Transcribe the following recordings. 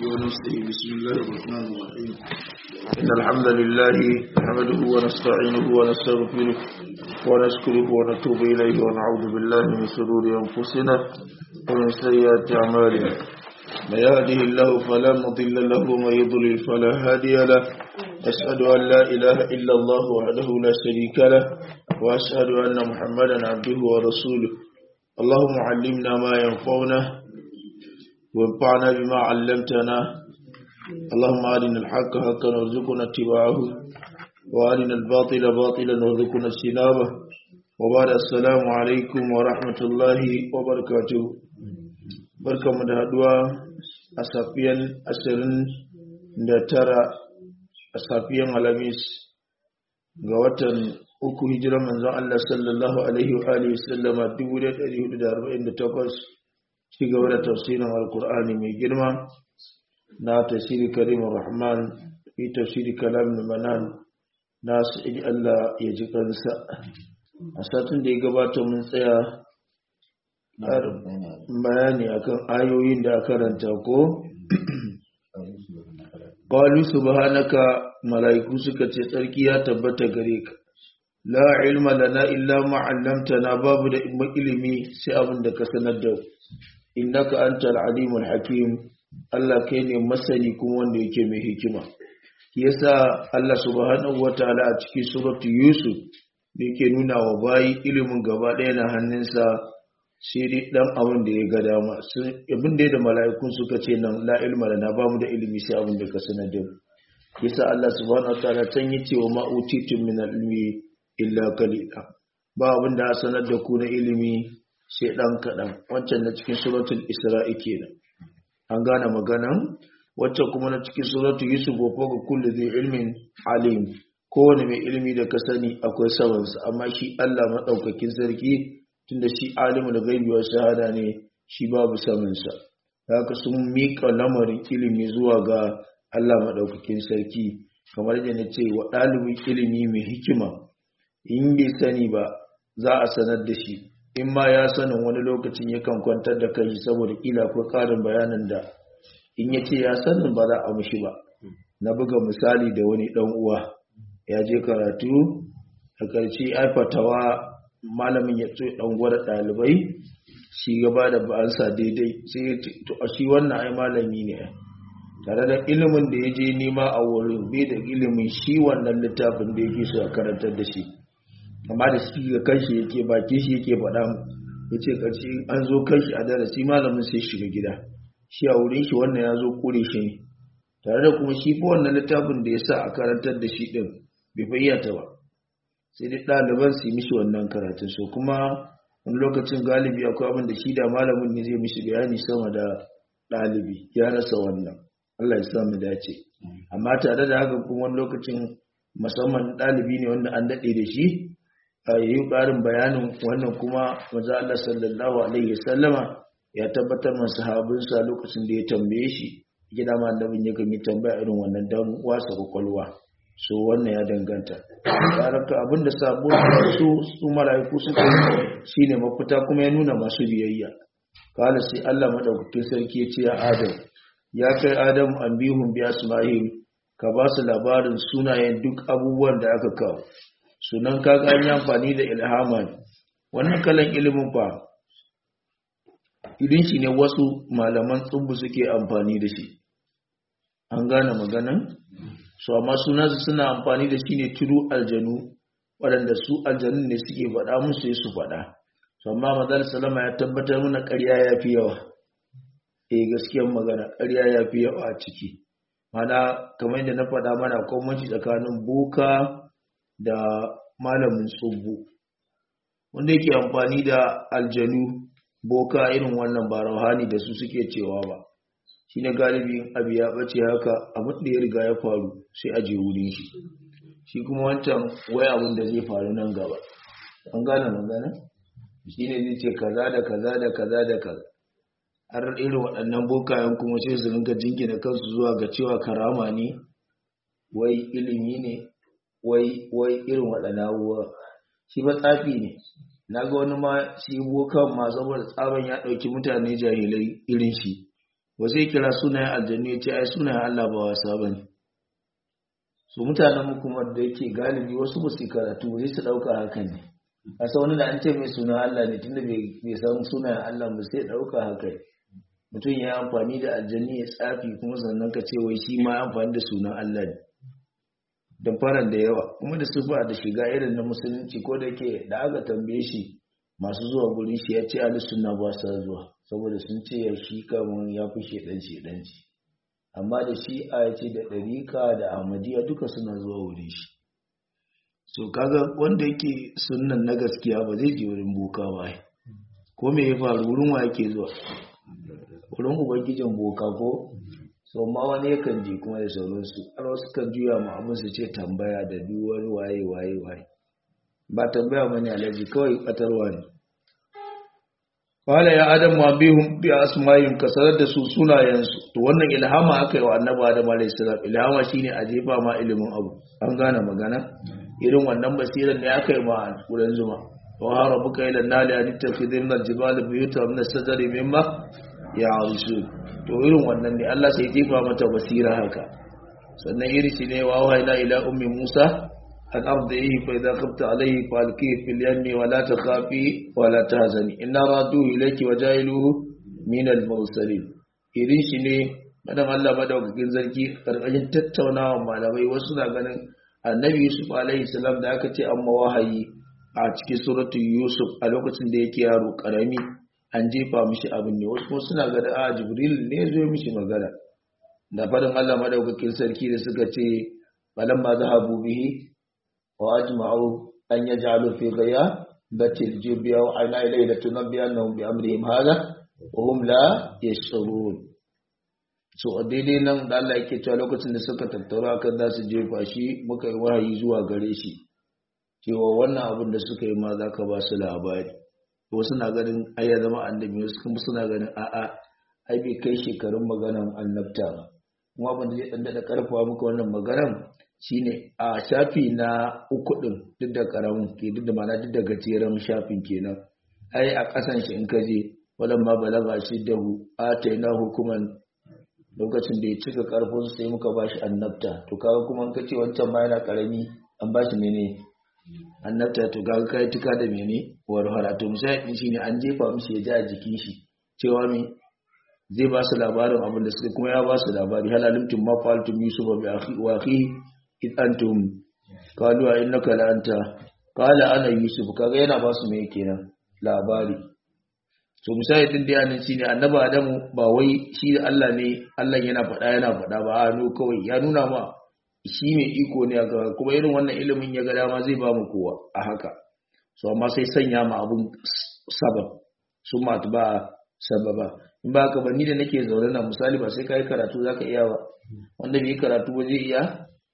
ونفسه. بسم الله الرحمن الرحيم. إن الحمد لله نحمده ونستعينه ونستغفره ونشكره ونتوب إليه ونعوذ بالله من شرور أنفسنا ومن سيئات أعمالنا. من يهده الله فلا مضل له ومن يضلل فلا هادي له. أشهد أن لا إله إلا الله وحده لا شريك له وأشهد أن محمدا عبده ورسوله. اللهم علمنا ما ينفعنا وانفعنا بما علمتنا. اللهم أرنا الحق حقا وارزقنا اتباعه وأرنا الباطل باطلا وارزقنا اجتنابه. وبعد السلام عليكم ورحمة الله وبركاته. barkamu da haduwa a safiyan 29 a safiyan Alhamis ga watan uku hijiran manzon Allah sallallahu alaihi wa alihi sallama 1448 ci gaba da tafsirin alkur'ani mai girma na tafsiri karimur rahman fi tafsiri kalamin manan na sa'idi Allah ya ji kansa. A satin da ya gabata mun tsaya bayani akan ayoyin da aka karanta ko qalu subhanaka, malaiku suka ce tsarki ya tabbata gare ka, la ilma lana illa ma 'allamtana, babu da ilimi sai abin da ka sanar da mu, innaka antal alimul hakim, Allah kai ne masani kuma wanda yake mai hikima. Yasa Allah subhanahu wataala a cikin suratu Yusuf da yake nuna wa bayi ilimin gaba ɗaya na hannunsa, sai dai dan abin da ya ga dama. Abin da mala'ikun suka ce nan la ilma lana, ba mu da ilimi sai abin da ka sanar da mu. Yasa Allah subhanahu wataala can yace wa ma utitum min ilmi illa qalila, ba abin da sanar da ku na ilimi sai dan kadan. Wancan na cikin suratul Isra'i kenan, an gane maganan. Wacce kuma na cikin suratul Yusuf, wa fawqa kulli dhi ilmin alim, kowane mai ilimi da ka sani akwai sawansa, amma shi Allah madaukakin sarki tunda shi alimul ghaibi wa shahada ne, shi babu samansa. Haka sun mika lamarin ilimi zuwa ga Allah madaukakin sarki, kamar da na ce wa ɗalibin ilimi mai hikima, in bai sani ba za a sanar da shi, in ma ya sanin wani lokacin yakan kwantar da kai saboda kila ko ƙarin bayanan da in ya ce ya sanin ba za a mushi ba. Na buga misali da wani ɗan uwa ya je karatu, a ƙarshe aifatawa malamin ya ce ɗan gwada ɗalibai shi gaba da ba'ansa daidai, sai ya ce to a shi wannan ai malami ne, tare da ilimin da ya je nema a wurin bai da ilimin shi wannan littafin da yake so a karantar da shi, amma da shi ga kanshi yake baki shi yake faɗa mu, ya ce ƙarshe an zo kanshi a darasi malamin sai shiga gida, shi a wurin shi wannan ya zo kure shi ne, tare da kuma shi fa wannan littafin da ya sa a karantar da shi ɗin bai fayyata ba, sai dai ɗaliban su yi mishi wannan karatun. So kuma wani lokacin galibi akwai abin da shi da malamin ne zai mishi bayani sama da ɗalibi, ya rasa wannan. Allah ya sa mu dace. Amma tare da haka kuma wani lokacin musamman ɗalibi ne wanda an daɗe da shi, a yi ƙarin bayanin wannan kuma manzo Allah sallallahu alaihi wasallama ya tabbatar masa sahabinsa lokacin da ya tambaye shi, gida ma annabin yakan yi tambaya irin wannan dan wasa kwakwalwa. So wannan ya danganta karaka abinda sabo su malaiku suka shine mafita, kuma ya nuna masu biyayya. Kala sai Allah madaukakin sarki ya ce ya Adam, ya kai Adam, ambihum bi asma'ihim, ka ba su labarin sunayen duk abubuwan da aka kawo. Sunan kaga an yi amfani da ilhama ne. Wannan kalan ilimin fa idan shi ne wasu malaman tsubbu suke amfani da shi, an gane maganan. So amma sunansu suna amfani da shi ne turu aljanu, waɗanda su aljanun ne suke faɗa musu su faɗa. So amma mazal salama ya tabbatar mana ƙarya ya fi yawa. Gaskiyar magana ƙarya ya fi yawa a ciki. Mana kamar yadda na faɗa mana kwammanci tsakanin boka da malamin tsubbu. Wanda yake amfani da aljanu, boka irin wannan ba rauhani da su suke cewa ba. Shi ne galibin abu ya ɓace haka, abin da ya riga ya faru sai a je wurin shi. Shi kuma wancan wai abin da zai faru nan gaba, an gane magana. Shi ne zai ce kaza da kaza da kaza da kaza, har irin waɗannan bokayen kuma sai su rinka jingina kansu zuwa ga cewa karama ne, wai ilimi ne, wai irin waɗannan abubuwa. Shi ba tsafi ne. Na ga wani ma shi bokan ma saboda tsaban ya ɗauki mutane jahilai irin shi, ba zai kira sunayen aljannu ya ce ai sunayen Allah ba wasa bane. So mutanen mu kuma da yake galibi wasu ba su karatu ba su dauka hakan ne. A sa wani da an ce mai sunan Allah ne tunda bai san sunayen Allah ba sai dauka haka. Mutum ya amfani da aljanni ya tsafi kuma sannan ka ce wai shi ma amfani da sunan Allah ne. Dan faran da yawa kuma da sufa da shiga irin na musulunci ko da yake da aka tambaye shi masu zuwa gurin shi ya ce ahlus sunna ba sa zuwa saboda sun ce ya shi kaman ya fi shedanci amma da shi a yace da dariqa da ahmadiyya duka suna zuwa wurin shi. So kaga wanda yake sunnan na gaskiya ba zai je wurin boka ba. Ko me ya faru wurin wa yake zuwa? Wurin ubangijin boka ko? So ma wani yakan je kuma da sauransu har wasu kan juya ma abin su ce tambaya da duwar waye ba tambaya bane alaji kawai batarwa ne. Qala ya adam wa bihum bi asma'ihim kasarar da su sunayensu to wannan ilhama aka yi wa annabi adam alayhi salam. Ilhama shine a jefa ma ilimin abu an gane magana irin wannan basiran ne aka yi ma kuran zuma wa rabbuka ila nali an takhidhim al-jibala buyutan min as-sajari mimma ya'rishun to irin wannan ne Allah sai jefa mata basira haka. Sannan iri shi ne wa wahayna ila ummi Musa an ardihi fa idha khifta alayhi fa alqihi fil yammi wa la takhafi wa la tahzani inna raduhu ilayki wa jailuhu min al-mursalin. Irin shi ne madan Allah madaukakin zarki karkashin tattaunawa malamai wasu na ganin annabi Yusuf alayhi salam da aka ce amma wahayi a cikin suratu Yusuf a lokacin da yake yaro karami an jefa mishi abin ne wasu suna gada a Jibril ne zo mishi magana da faɗin Allah madaukakin sarki da suka ce balamma zahabu bihi wa ajma'u an yaj'alu fi ghayabatil jubbi wa ana ilayhi tunabbi'annahum bi amrihim hadha wa hum la yash'urun. So daidai nan da Allah yake cewa lokacin da suka tattauna kan za su jefa shi muka yi wahayi zuwa gare shi cewa wannan abin da suka yi ma za ka ba su labari. Wasu na ganin ai ya zama annabi wasu kuma suna ganin a'a ai bai kai shekarun maganan annabta ba. Kuma abin da zai dan da karfafa muka wannan maganan shine a shafi na 3 din duk da karamin ke duk da mana duk da gajeren shafin kenan ai a kasan shi in ka je walamma balaga shi dahu ataina hukuman lokacin da ya cika karfin sai muka bashi annabta to kaga kuma in ka ce wancan ma yana karami an bashi mene annabta to kaga kai tuka da mene warhara to misali shine an jefa mishi ya ji a jikin shi cewa me zai ba su labarin abin da suka kuma ya ba su labari halalimtum ma fa'altum yusuf bi akhi wa akhi id antum qalu innaka la anta qala ana yusuf kaga yana ba su me kenan labari. So misali din da yanin shine annabi Adamu ba wai shi da Allah ne Allah yana faɗa ba a no kawai ya nuna ma shi mai iko ne ga kuma irin wannan ilimin ya ga dama zai ba mu kowa a haka. So amma sai sanya ma abun sabab summa ba sababa in ba ka bani da nake zaune na misali ba sai kai karatu zaka iya ba wanda bai karatu ba zai iya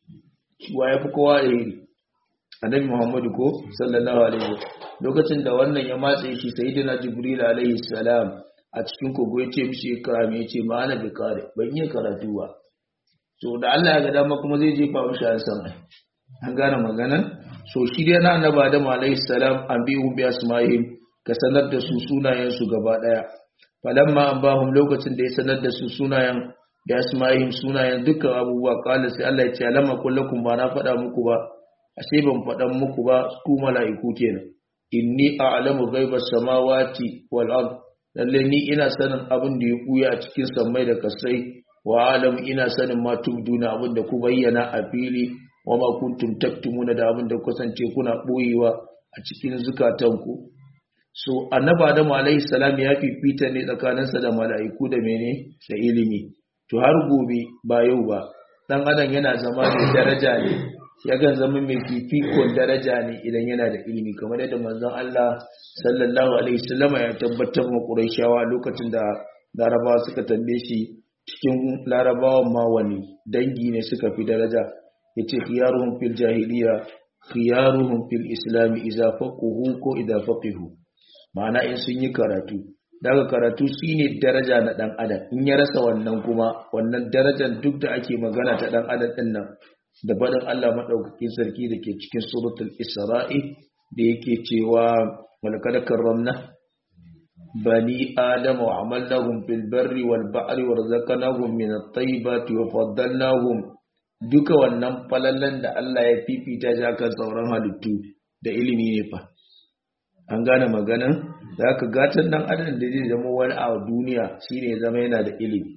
wa yafi kowa da iri annabi Muhammadu ko sallallahu alaihi wasallam lokacin da wannan ya matse shi sayyidina Jibril alaihi salam a cikin kogo ya ce mishi karame ya ce ma ana bi kare ban yi karatu ba. So da Allah ya ga dama kuma zai jefa mishi an san ai an gane magana. So shi dai na annabi Adam alaihi salam an bi bi asma'ihim ka sanar da su sunayen su gaba daya falamma ambahum lokacin da ya sanar da su sunayen bi asma'ihim sunayen dukkan abubuwa qala sai Allah ya ce alamma kullakum ba na faɗa muku ba ashe ban faɗan muku ba ku mala'iku kenan inni a'lamu ghaibas samawati wal ard lalle ni ina sanin abin da ya buya a cikin sammai da kasai wa alam ina sanin ma tubduna abin da ku bayyana a fili wa ma kuntum taktumuna da abin da kusance kuna boyewa a cikin zukatanku. So annabi Adamu alaihi salam ya fifita ne tsakaninsa da mala'iku da mene da ilimi. To har gobe ba yau ba dan adam yana zama da daraja ne yakan zama mai fifikon daraja ne idan yana da ilimi kamar yadda manzon Allah sallallahu alaihi wasallam ya tabbatar wa Qurayshawa lokacin da Larabawa suka tambaye shi cikin Larabawan ma wani dangi ne suka fi daraja yace khiyaruhum fil jahiliya khiyaruhum fil islam idza faquhu ko idza faqihu ma'ana in sun yi karatu daga karatu shine daraja na dan adam in ya rasa wannan kuma wannan darajar duk da ake magana ta dan adam din nan da baɗin Allah maɗaukakin sarki da ke cikin suratul Isra'i da yake cewa walakad karramna bani adama wa amalnahum fil barri wal bahri wa razaqnahum min at-tayyibati wa faddalnahum, duka wannan falallan da Allah ya fifita shi akan sauran halittu da ilimi ne fa. An gane maganan da aka gatan dan adam da zai zama wani a duniya shine zama yana da ilimi.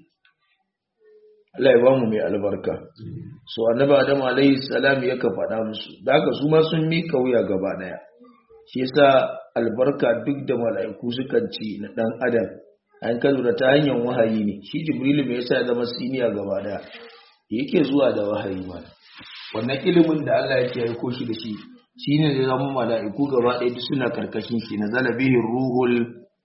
Allah ya ba mu mai albarka. So annabi Adam alaihi salam ya ka faɗa musu, da haka su ma sun mika wuya gaba daya. Shi yasa albarka duk da mala'iku sukan ci na dan adam an ka lura ta hanyar wahayi ne. Shi Jibrilu me yasa ya zama siniya gaba daya? Yake zuwa da wahayi ma. Wannan ilimin da Allah yake aiko shi da shi shine da zama mala'iku gaba daya duk suna karkashin shi. Nazala bihi ruhul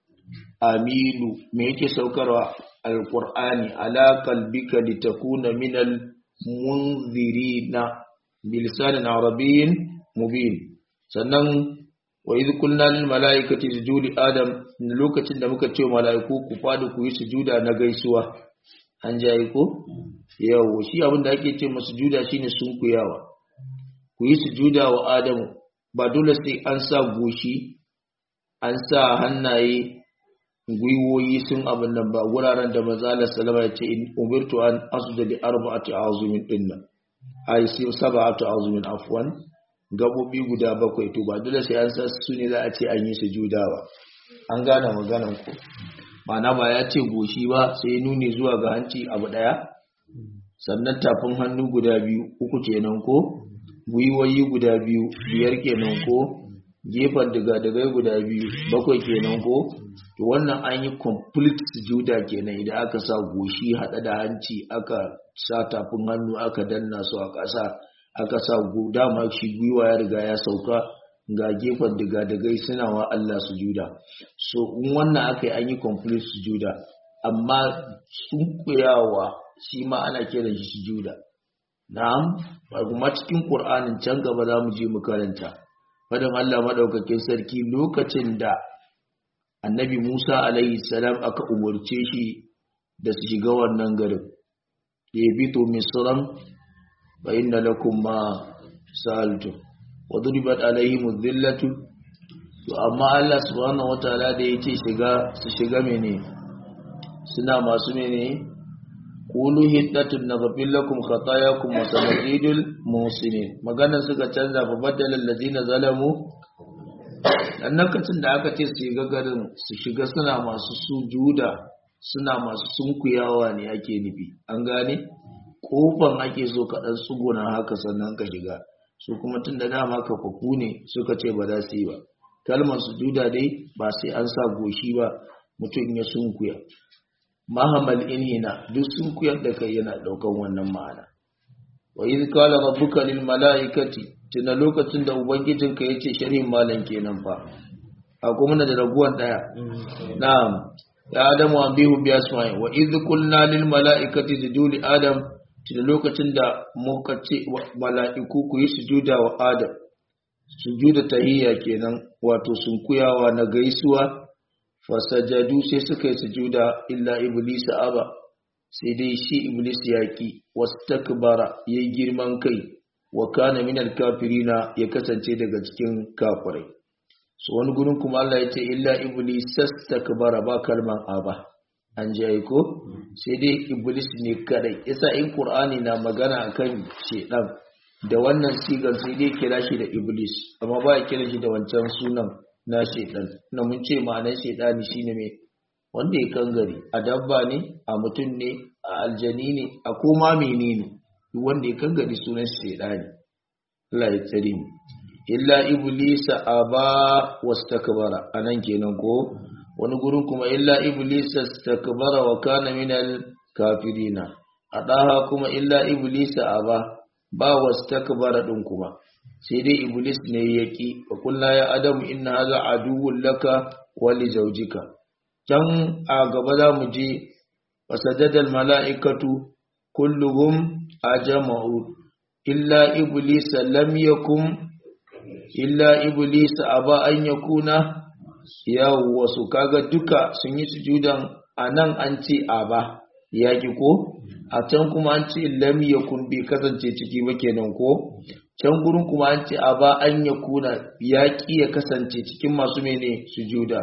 aminu, me yake saukarwa alqur'ani ala qalbika litakuna minal munzirina bilisanin arabiyyin mubin. Sannan wa idh qulna lil malaikati isjudu adam, lokacin da muka ce mala'iku ku fadi ku yi sujuda na gaisuwa, an jayi ko yawo shi abin da ake ce masa sujuda shine sunkuyawa. Ku yi sujuda wa adamu, ba dole sai an sa goshi an sa hannaye gwiwoyi sun abin nan ba, wuraren da manzo Allah sallama ya ce in umirtu an asjuda li arba'ati azumin dinna ai sai sab'atu azumin afwan, gabobi guda bakwai, to ba dole sai an sa su ne za a ce an yi sujuda ba. An gane maganan ku, ma'ana ba ya ce goshi ba sai nuni zuwa ga hanci abu daya, sannan tafin hannu guda biyu uku kenan ko, gwiwoyi guda biyu biyar kenan ko, gefen daga guda biyu bakwai kenan ko. To wannan an yi complete sujuda kenan idan aka sa goshi hada da hanci, aka sa tafin hannu aka danna su a ƙasa, aka sa dama shi gwiwa ya riga ya sauka, ga gefen daga suna wa Allah sujuda. So in wannan aka yi an yi complete sujuda, amma sunkuyawa shi ma ana kiran shi sujuda. Na'am, kuma cikin Qur'anin can gaba za mu je mu karanta fadin Allah madaukakin sarki lokacin da annabi Musa alaihi salam aka umarce shi da su shiga wannan garin, ya bito misran fa inna lakum ma sa'altum wa duribat alaihim dhillatu. To amma Allah subhanahu wataala da yace su shiga mene, suna masu mene, qulu hiddatun naghfir lakum khatayakum wa sanazidul muhsinin. Maganar suka canza fa badala allazina zalamu. Dan lokacin da aka ce su shiga garin, su shiga suna masu sujuda, suna masu sunkuyawa ne ake nufi. An gane kofan ake so ka dan tsuguna haka sannan ka shiga. Su kuma tun da dama kafafu ne suka ce ba za su yi ba. Kalmar sujuda dai ba sai an sa goshi ba, mutum ya sunkuya. Mahamal inhina, duk sunkuyar da kai yana daukan wannan ma'ana. Wa idh qala rabbuka lil mala'ikati, tuna lokacin da ubangijinka yace sharhin malan kenan fa. Akwai mana da raguwan daya. Na'am, ya adamu an bihu bi asma'i wa idh qulna lil mala'ikati isjudu li adam, tuna lokacin da muka ce mala'iku ku yi sujuda wa adam. Sujuda tahiyya kenan, wato sunkuyawa na gaisuwa. Fasajadu sai suka yi sujuda illa iblis aba, sai dai shi iblis yaki, wastakbara yayi girman kai, wa kana minal kafirina ya kasance daga cikin kafirai. So wani gurin kuma Allah ya ce illa iblis astakbara, ba kalman aba. An ji ko sai dai iblis ne kadai. Yasa in Qur'ani na magana akan shedan da wannan sigar sai dai kira shi da iblis, amma ba ya kira shi da wancan sunan na shedan. Na mun ce ma'anar shedani shine me, wanda ya kangare, a dabba ne, a mutum ne, a aljani ne, a koma menene, wanda ya kangare sunan shedani. Allah ya tsare mu. Illa iblisa aba wastakbara, anan kenan ko. Wani gurin kuma illa iblisa astakbara wa kana minal kafirina. A daha kuma illa iblisa aba, ba wastakbara din kuma, sai dai iblis ne yaki. Wa kullu ya adamu inna hadha aduwwun laka wa li zawjika. Can a gaba za mu je fasajadal mala'ikatu kulluhum ajma'u illa iblis lam yakum illa iblis aba an yakuna yawo. Wasu kaga duka sun yi sujudan, anan an ce aba yaki ko, a can kuma an ce lam yakun bai kasance ciki ba kenan ko. Can gurin kuma an ce aba an yakuna yaki ya kasance cikin masu mene sujuda.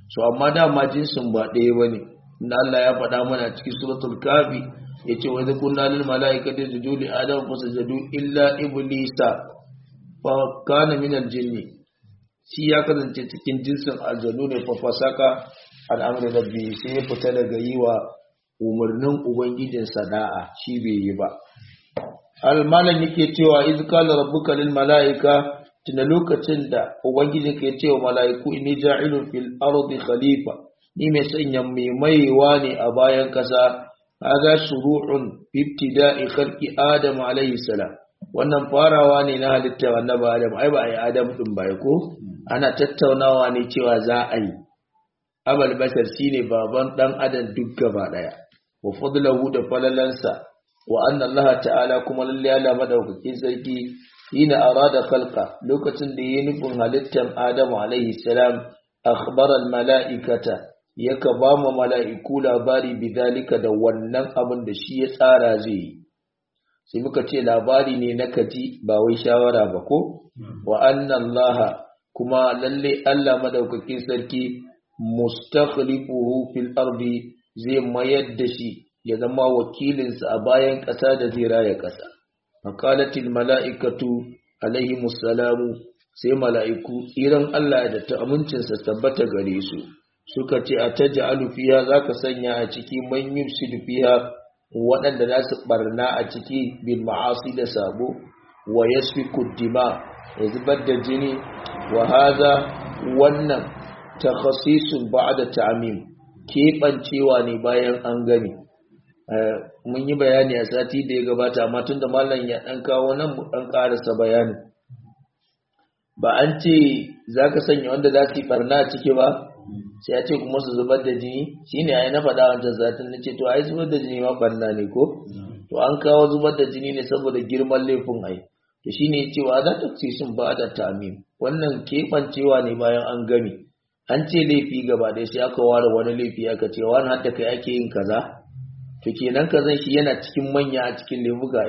so amma dama jinsin ba ɗaya bane inda Allah ya faɗa mana cikin suratul kafi yace wa kunna lil malaikati sujudu li adam fasajadu illa iblisa fa kana min al jinni shi ya kasance cikin jinsin aljanu ne fa fasaka al'amri rabbi sai ya fita daga yiwa umarnin ubangijin sada'a shi bai yi ba almalan yake cewa iz qala rabbuka lil malaika tuna lokacin da ubangiji ke cewa malaiku inni ja'ilun fil ardi khalifa ni mai sanya mai maiwa ne a bayan kasa hada shuru'un ibtida'i khalqi adam alayhi salam wannan farawa ne na halitta annabi adam ai ba ai adam din ba ko ana tattaunawa ne cewa za a yi abal bashar shine baban dan adam duk gaba daya wa fadlahu da falalansa wa anna Allah ta'ala kuma lalle Allah madaukakin sarki ina arada khalqa lokacin da yayin nufin halittar Adamu alaihi salam akhbara al mala'ikata yaka ba mu mala'iku labari bidalika da wannan abin da shi ya tsara zai yi sai muka ce labari ne na kaji ba wai shawara ba ko wa anna Allah kuma lalle Allah madaukakin sarki mustakhlifuhu fil ardi zai mayar da shi ya zama wakilinsa a bayan ƙasa da zai raya ƙasa. Makalatil mala'ikatu alaihi musalamu sai mala'iku tsiran Allah da ta amincinsa tabbata gare su suka ce a ta ja'alu fiya za ka sanya a ciki man yufsidu fiha waɗanda za su ɓarna a ciki bil ma'asi da sabo wa yasfiku dima ya zubar da jini wa haza wannan takhasisun ba'da ta'mim keɓancewa ne bayan an gani mun yi bayani a sati da ya gabata amma tun da mallam ya ɗan kawo nan mu ɗan ƙarasa bayani ba an ce za ka sanya wanda za su yi ɓarna a ciki ba sai ya ce kuma su zubar da jini shi ne a yi na faɗa wancan satin na ce to ai zubar da jini ma ɓarna ne ko to an kawo zubar da jini ne saboda girman laifin ai to shi ne cewa za ta sun ba da tamim wannan keɓancewa ne bayan an gami an ce laifi gaba ɗaya sai aka ware wani laifi aka ce wani hadda kai ake yin kaza to kenan kazan shi yana cikin manya a cikin laifuka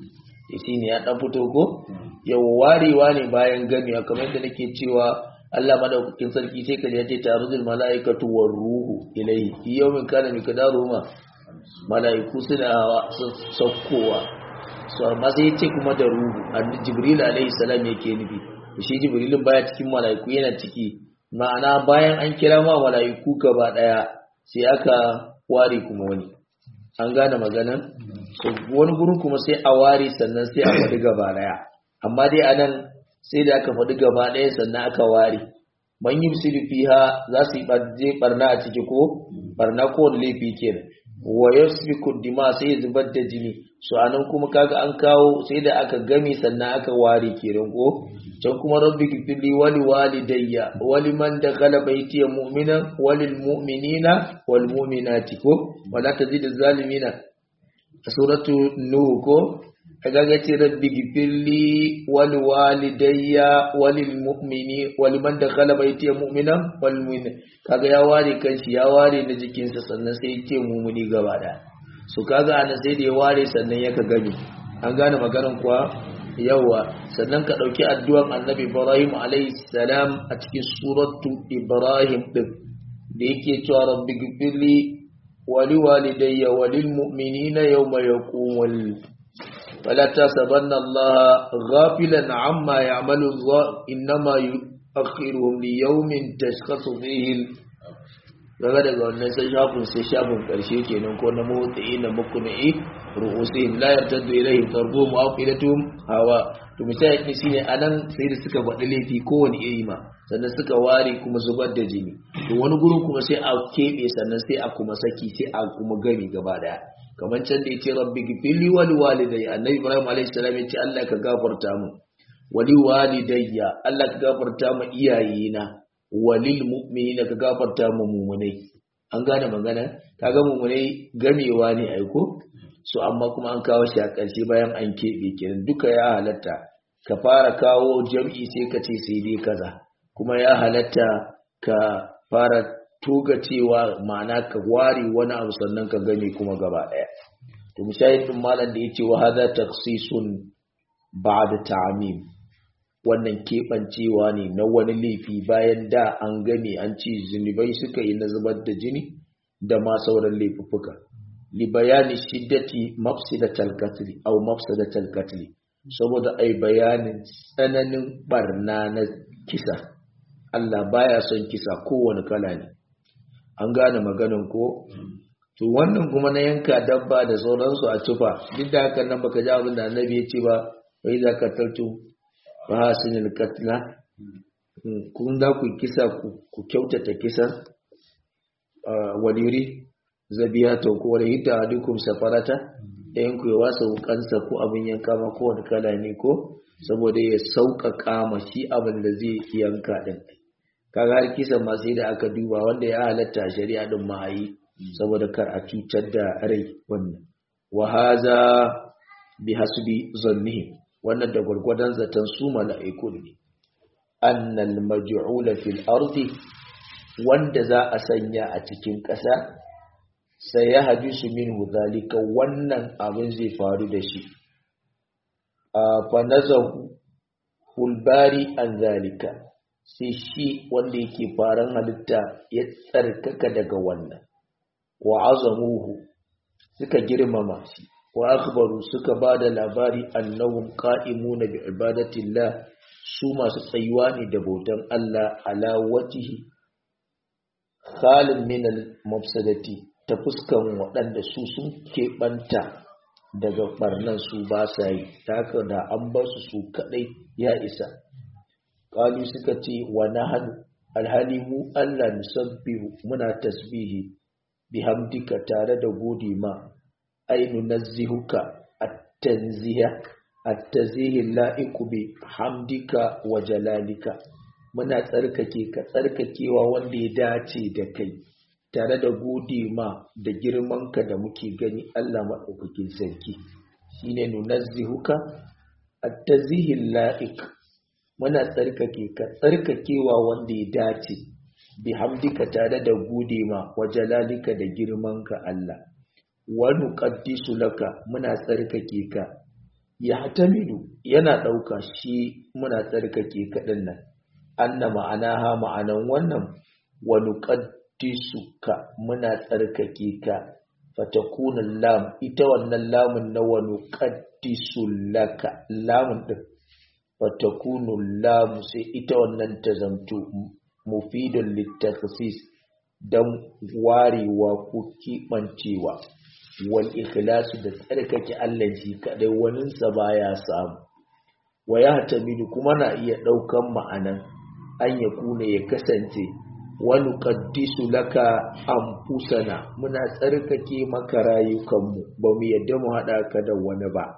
shi ne ya ɗan fito ko yau warewa ne bayan gami kamar yadda nake cewa Allah madaukakin sarki sai ka ce taruzul mala'ikatu war ruhu ilayhi fi yawmin kana miqdaruhu ma mala'iku suna saukowa so amma sai ce kuma da ruhu annabi jibril alayhi salam yake nufi shi jibrilin baya cikin mala'iku yana ciki ma'ana bayan an kira ma mala'iku gaba daya sai aka ware kuma wani an gane maganan so wani gurin kuma sai a ware sannan sai a faɗi gaba daya amma dai anan sai da aka faɗi gaba daya sannan aka ware man yubsidu fiha za su yi barna a ciki ko barna ko wani laifi kenan wa yasfiku dima sai zubar da jini so anan kuma kaga an kawo sai da aka gami sannan aka ware kenan ko can kuma rabbi gifili wali walidayya wali man dakhala baytiya mu'minan walil mu'minina wal mu'minati ko wala tazidu zalimina suratu nuh ko kaga ce rabbi gifili wali walidayya walil mu'mini wali man dakhala baytiya mu'minan wal mu'min kaga ya ware kanshi ya ware na jikinsa sannan sai ya ce mu'mini gaba da so kaga anan sai da ya ware sannan ya ka gani an gane maganar kuwa yawa sannan ka ɗauki addu'an annabi Ibrahim alayhi salam a cikin suratu Ibrahim ɗin da yake cewa rabbi gifirli wali walidayya walil mu'minina yawma yaqumul wala tasabanna Allah ghafilan amma ya'malu innama yu'akhiruhum li yawmin tashkhasu fihi daga wannan sai shafin karshe kenan ko na motsi na mukuni ru'usihim la yartaddu ilayhim tarbuhum wa afidatum hawa to misali ne shine anan sai da suka faɗi laifi kowane iri ma sannan suka ware kuma zubar da jini to wani gurin kuma sai a keɓe sannan sai a kuma saki sai a kuma gami gaba daya kamar can da yace rabbi gifili wal walidayya annabi Ibrahim alaihi salam yace Allah ka gafarta mu wali walidayya Allah ka gafarta mu iyayena walil mu'minina ka gafarta mu mu'minai an gane magana kaga mu'minai gamewa ne aiko so amma kuma an kawo shi a ƙarshe bayan an keɓe kenan duka ya halatta ka fara kawo jam'i sai ka ce sai dai kaza kuma ya halatta ka fara tuga cewa ma'ana ka ware wani abu sannan ka gane kuma gaba ɗaya to mushahidin malam da yace wa hadha takhsisun ba'da ta'mim wannan keɓancewa ne na wani laifi bayan da an gane an ce zunubai suka yi na zubar da jini da ma sauran laifuffuka li bayani shiddati mafsidatal qatl aw mafsadatal qatl saboda ai bayanin tsananin barna na kisa. Allah baya son kisa kowane kala ne, an gane maganin ko? To wannan kuma na yanka dabba da sauransu a tufa, duk da haka nan baka ji abin da annabi ya ce ba, wai za ka tartu ba hasinil katla, kun za ku kisa ku kyautata kisa waliri zabiya to ko wani hita adukum safarata ɗayan ku ya wasa wukansa ko abin yanka ma kowane kala ne ko saboda ya sauƙaƙa ma shi abin da zai yanka ɗin. Kaga har kisan ma sai da aka duba wanda ya halatta a shari'a din ma yi saboda kar a cutar da rai wannan. Wa haza bi hasbi zannihi, wannan da gwargwadon zaton su mala'iku ne. Annal maj'ula fil ardi, wanda za a sanya a cikin ƙasa sai ya hadisu minhu zalika, wannan abin zai faru da shi. Fa nazahu hulbari an zalika, sai shi wanda yake faran halitta ya tsarkaka daga wannan. Wa azamuhu, suka girmama shi. Wa akhbaru, suka ba da labari annahum qa'imuna bi ibadatillah, su masu tsayuwa ne da bautan Allah ala wajhi khalin min al-mafsadati, ta fuskan waɗanda su sun keɓanta daga ɓarnan su ba sa yi, ta haka da an ba su kaɗai ya isa. Ƙalu suka ce wa nahanu, alhali mu Allah nusabbihu, muna tasbihi bihamdika tare da gode ma, ainu nazzihuka at-tanzihi la'iku bi hamdika wa jalalika, muna tsarkake ka tsarkakewa wanda ya dace da kai tare da gode ma da girmanka da muke gani Allah maɗaukakin sarki, shine nunazzihuka at-tanzihi la'ik, muna tsarkake ka tsarkakewa wanda ya dace bi hamdika tare da gode ma wa jalalika da girmanka Allah. Wa nuqaddisu laka, muna tsarkake ka, ya hatamilu yana ɗauka shi muna tsarkake ka ɗin nan, anna ma'anaha ma'anan wannan wa nuqaddisuka, muna tsarkake ka, fatakuna lam, ita wannan lamun na wa nuqaddisu laka, lamun ɗin fatakunu lam, sai ita wannan ta zamto mufidun littakhsis, dan warewa ko kiɓancewa, wal ikhlasu da tsarkake Allah shi kadai, waninsa baya samu. Wa ya hatamilu, kuma na iya daukan ma'anan an ya kuna ya kasance wa nuqaddisu laka anfusana, muna tsarkake maka rayukanmu, ba mu yadda mu hada ka da wani ba.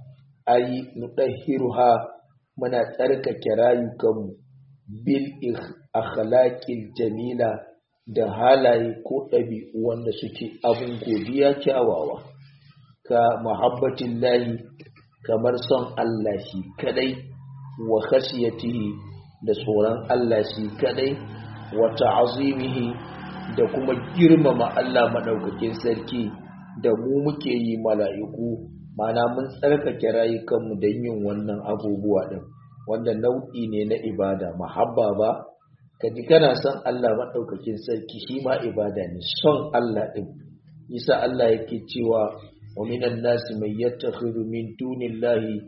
Ai nudahhiruha, muna tsarkake rayukanmu bil akhlaqil jamila, da halaye ko ɗabi'u wanda suke abin godiya kyawawa, ka muhabbatin lahi, kamar son Allah shi kadai, wa khashiyatihi, da tsoron Allah shi kadai, wa ta'azimihi, da kuma girmama Allah madaukakin sarki da mu muke yi mala'iku, mana mun tsarkake rayukanmu don yin wannan abubuwa din, wanda nau'i ne na ibada. Mahabba ba kaji kana son Allah maɗaukakin sarki, shi ma ibada ne, son Allah ɗin. Isa Allah yake cewa wa minan nasi mai yattakhidhu min dunillahi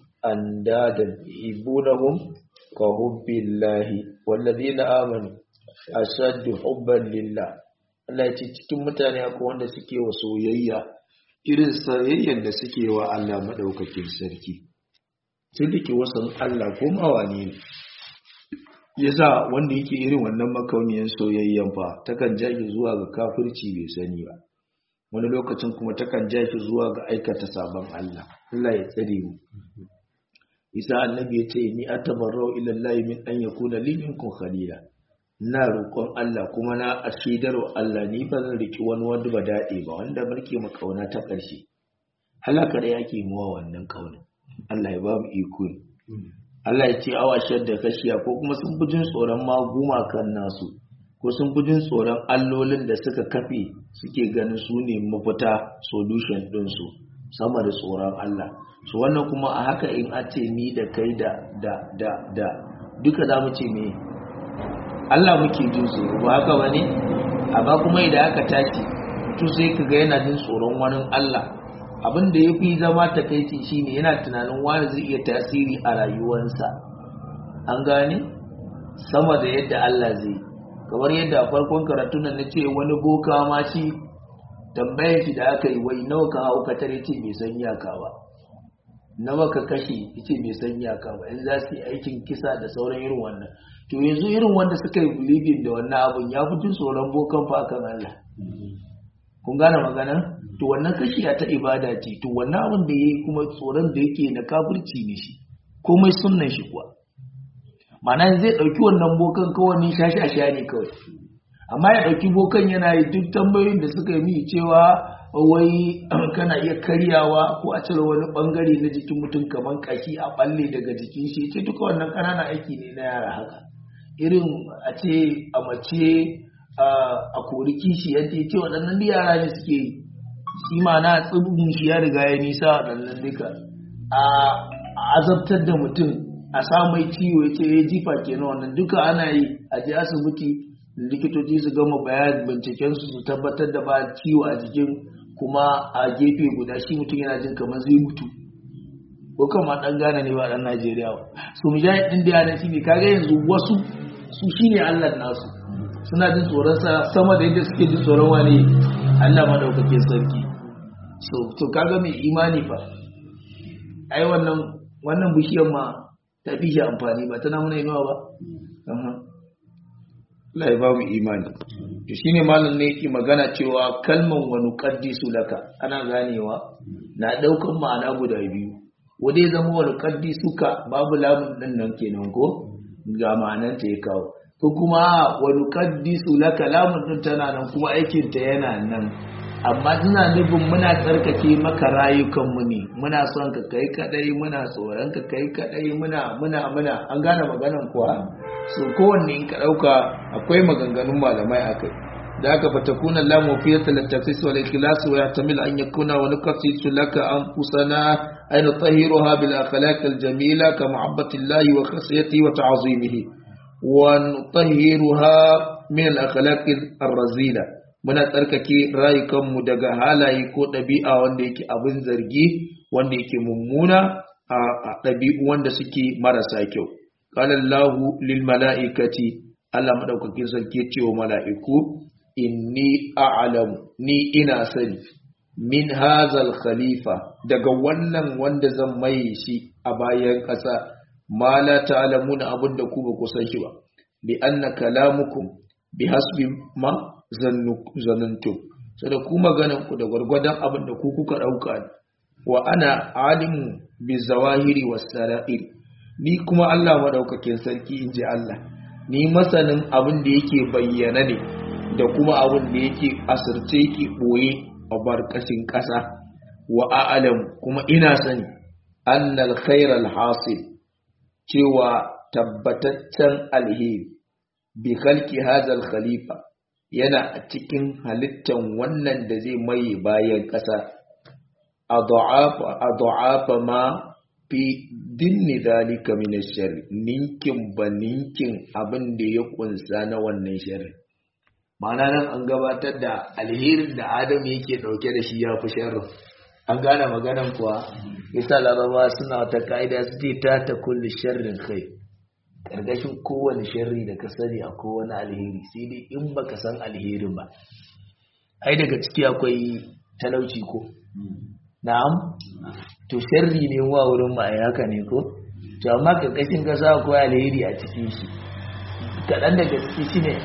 andadan yuhibbunahum ka hubbillahi walladhina amanu ashaddu hubban lillah. Allah ya ce cikin mutane akwai wanda suke wa soyayya irin soyayyar da suke wa Allah maɗaukakin sarki, sun rike wasan Allah ko mawani ne. Yasa wanda yake irin wannan makauniyar soyayyen fa takan jaki zuwa ga kafirci bai sani ba, wani lokacin kuma takan jaki zuwa ga aikata sabon Allah. Allah ya tsare mu. Isa annabi ya ce ni atabarrau ila Allah min an yakuna li minkum khalila, na roƙon Allah kuma na ashidarwa Allah ni ba zan riki wani wanda ba dade ba, wanda barke mu kauna ta ƙarshe. Halaka da yake muwa wannan kauna. Allah ya ba mu iko. Allah ya ce awa da kashiya, ko kuma sun fi jin tsoron gumakan nasu, ko sun fi jin tsoron allolin da suka kafe suke ganin su ne mafita, solution ɗinsu. sama da tsoron Allah. So wannan kuma a haka in a ce ni da kai da duka za mu ce me Allah muke jin tsoro ba haka ba ne, amma kuma idan aka tashi to sai ka ga yana jin tsoron wani Allah. Abin da ya fi zama takaici shine yana tunanin wani zai iya tasiri a rayuwarsa, an gane, sama da yadda Allah zai. Kamar yadda a farkon karatun nan na ce wani boka ma shi tambayar shi da aka yi wai nawa ka hau ka tare ce bai san iyaka ba, nawa ka kashe yace bai san iyaka ba, in za su yi aikin kisa da sauran irin wannan. To yanzu irin wanda suka yi believing da wannan abun ya fi jin tsoron bokan fa kan Allah. Kun gane magana? To wannan kashiya ta ibada ce, to wannan abin da yayi kuma tsoron da yake na kafirci ne shi, komai sunnan shi kuwa. Ma'ana zai dauki wannan bokan kawai shashasha ne kawai. Amma ya dauki bokan yana yi duk tambayoyin da suka yi cewa wai kana iya karyawa ko a cire wani bangare na jikin mutum kaman kashi a balle daga jikin shi, ce duka wannan ƙananan aiki ne na yara haka. Irin a ce a mace a kori kishi yadda ya ce waɗannan yara ne suke yi, shi ma na tsibin shi ya riga ya nisa waɗannan duka. A azabtar da mutum a samai ciwo ya ce ya jifa kenan, wannan duka ana yi a je asibiti likitoci su gama bayan binciken su tabbatar da ba ciwo a jikin, kuma a gefe guda shi mutum yana jin kamar zai mutu. Ko kama ɗan Ghana ne ba ɗan Najeriya ba. Su mujahid ɗin da yana shi ne kaga yanzu wasu su shine Allah nasu, suna jin tsoron sa sama da yadda suke jin tsoron wani Allah madaukakin sarki. So kaga mai imani fa ai wannan bishiyar ma ta fi shi amfani ba tana muna inuwa ba. Allah ya ba mu imani. To shine malam ne yake magana cewa kalman wa nuqaddisu laka ana ganewa na daukan ma'ana guda biyu, wanda ya zama wa nuqaddisuka babu lamun din nan kenan ko ga ma'anar ta ya kawo, ko kuma wa nuqaddisu laka lamun din tana nan kuma aikin ta yana nan, amma ina nufin muna tsarkake maka rayukanmu ne, muna son ka kai kadai, muna tsoron ka kai kadai, muna an gane maganan kuwa. So kowanne in ka dauka akwai maganganun malamai akai da aka fatakuna lamu fi at-tafsir wal ikhlas wa yahtamil an yakuna wa nuqaddisu laka anfusana ay nutahhiruha bil akhlaq al jamila ka mahabbati Allah wa khashyati wa ta'zimihi wa nutahhiruha min al akhlaq ar razila, muna tsarkake rayukanmu daga halaye ko ɗabi'a wanda yake abin zargi, wanda yake mummuna, a ɗabi'u wanda suke marasa kyau. Qala Allahu lil mala'ikati, Allah madaukakin sarki ce wa mala'iku, inni a'lamu, ni ina sani, min hazal khalifa, daga wannan wanda zan mai shi a bayan ƙasa, ma la ta'lamuna abin da ku ba ku san shi ba, bi anna kalamukum bi hasbi ma zanantum, sai da ku maganan ku da gwargwadon abin da ku kuka dauka, wa ana alimu bi zawahiri was sara'ir, ni kuma Allah madaukakin sarki inji Allah, ni masanin abin da yake bayyana ne da kuma abin da yake asirce yake boye a barkashin ƙasa, wa a'lamu kuma ina sani annal khairal hasil, cewa tabbataccen alheri bi khalqi hadal khalifa, yana a cikin halittan wannan da zai maye bayan ƙasa, a du'afa ma fi dinni dalika min sharri, ninkin ba ninkin abin da ya kunsa na wannan sharri. Ma'ana nan an gabatar da alherin da Adam yake dauke da shi ya fi sharri. An gane maganan kuwa, yasa Laraba suna wata ka'ida su ce ta kulli sharrin kai, ƙarƙashin kowane sharri da ka sani a kowane alheri, sai dai in baka san alherin ba. Ai daga ciki akwai talauci ko? Na'am? To sharri ne wa wurin ma haka ne ko? To amma ƙarƙashin ka sa akwai alheri a cikin shi. Kaɗan daga ciki shi ne,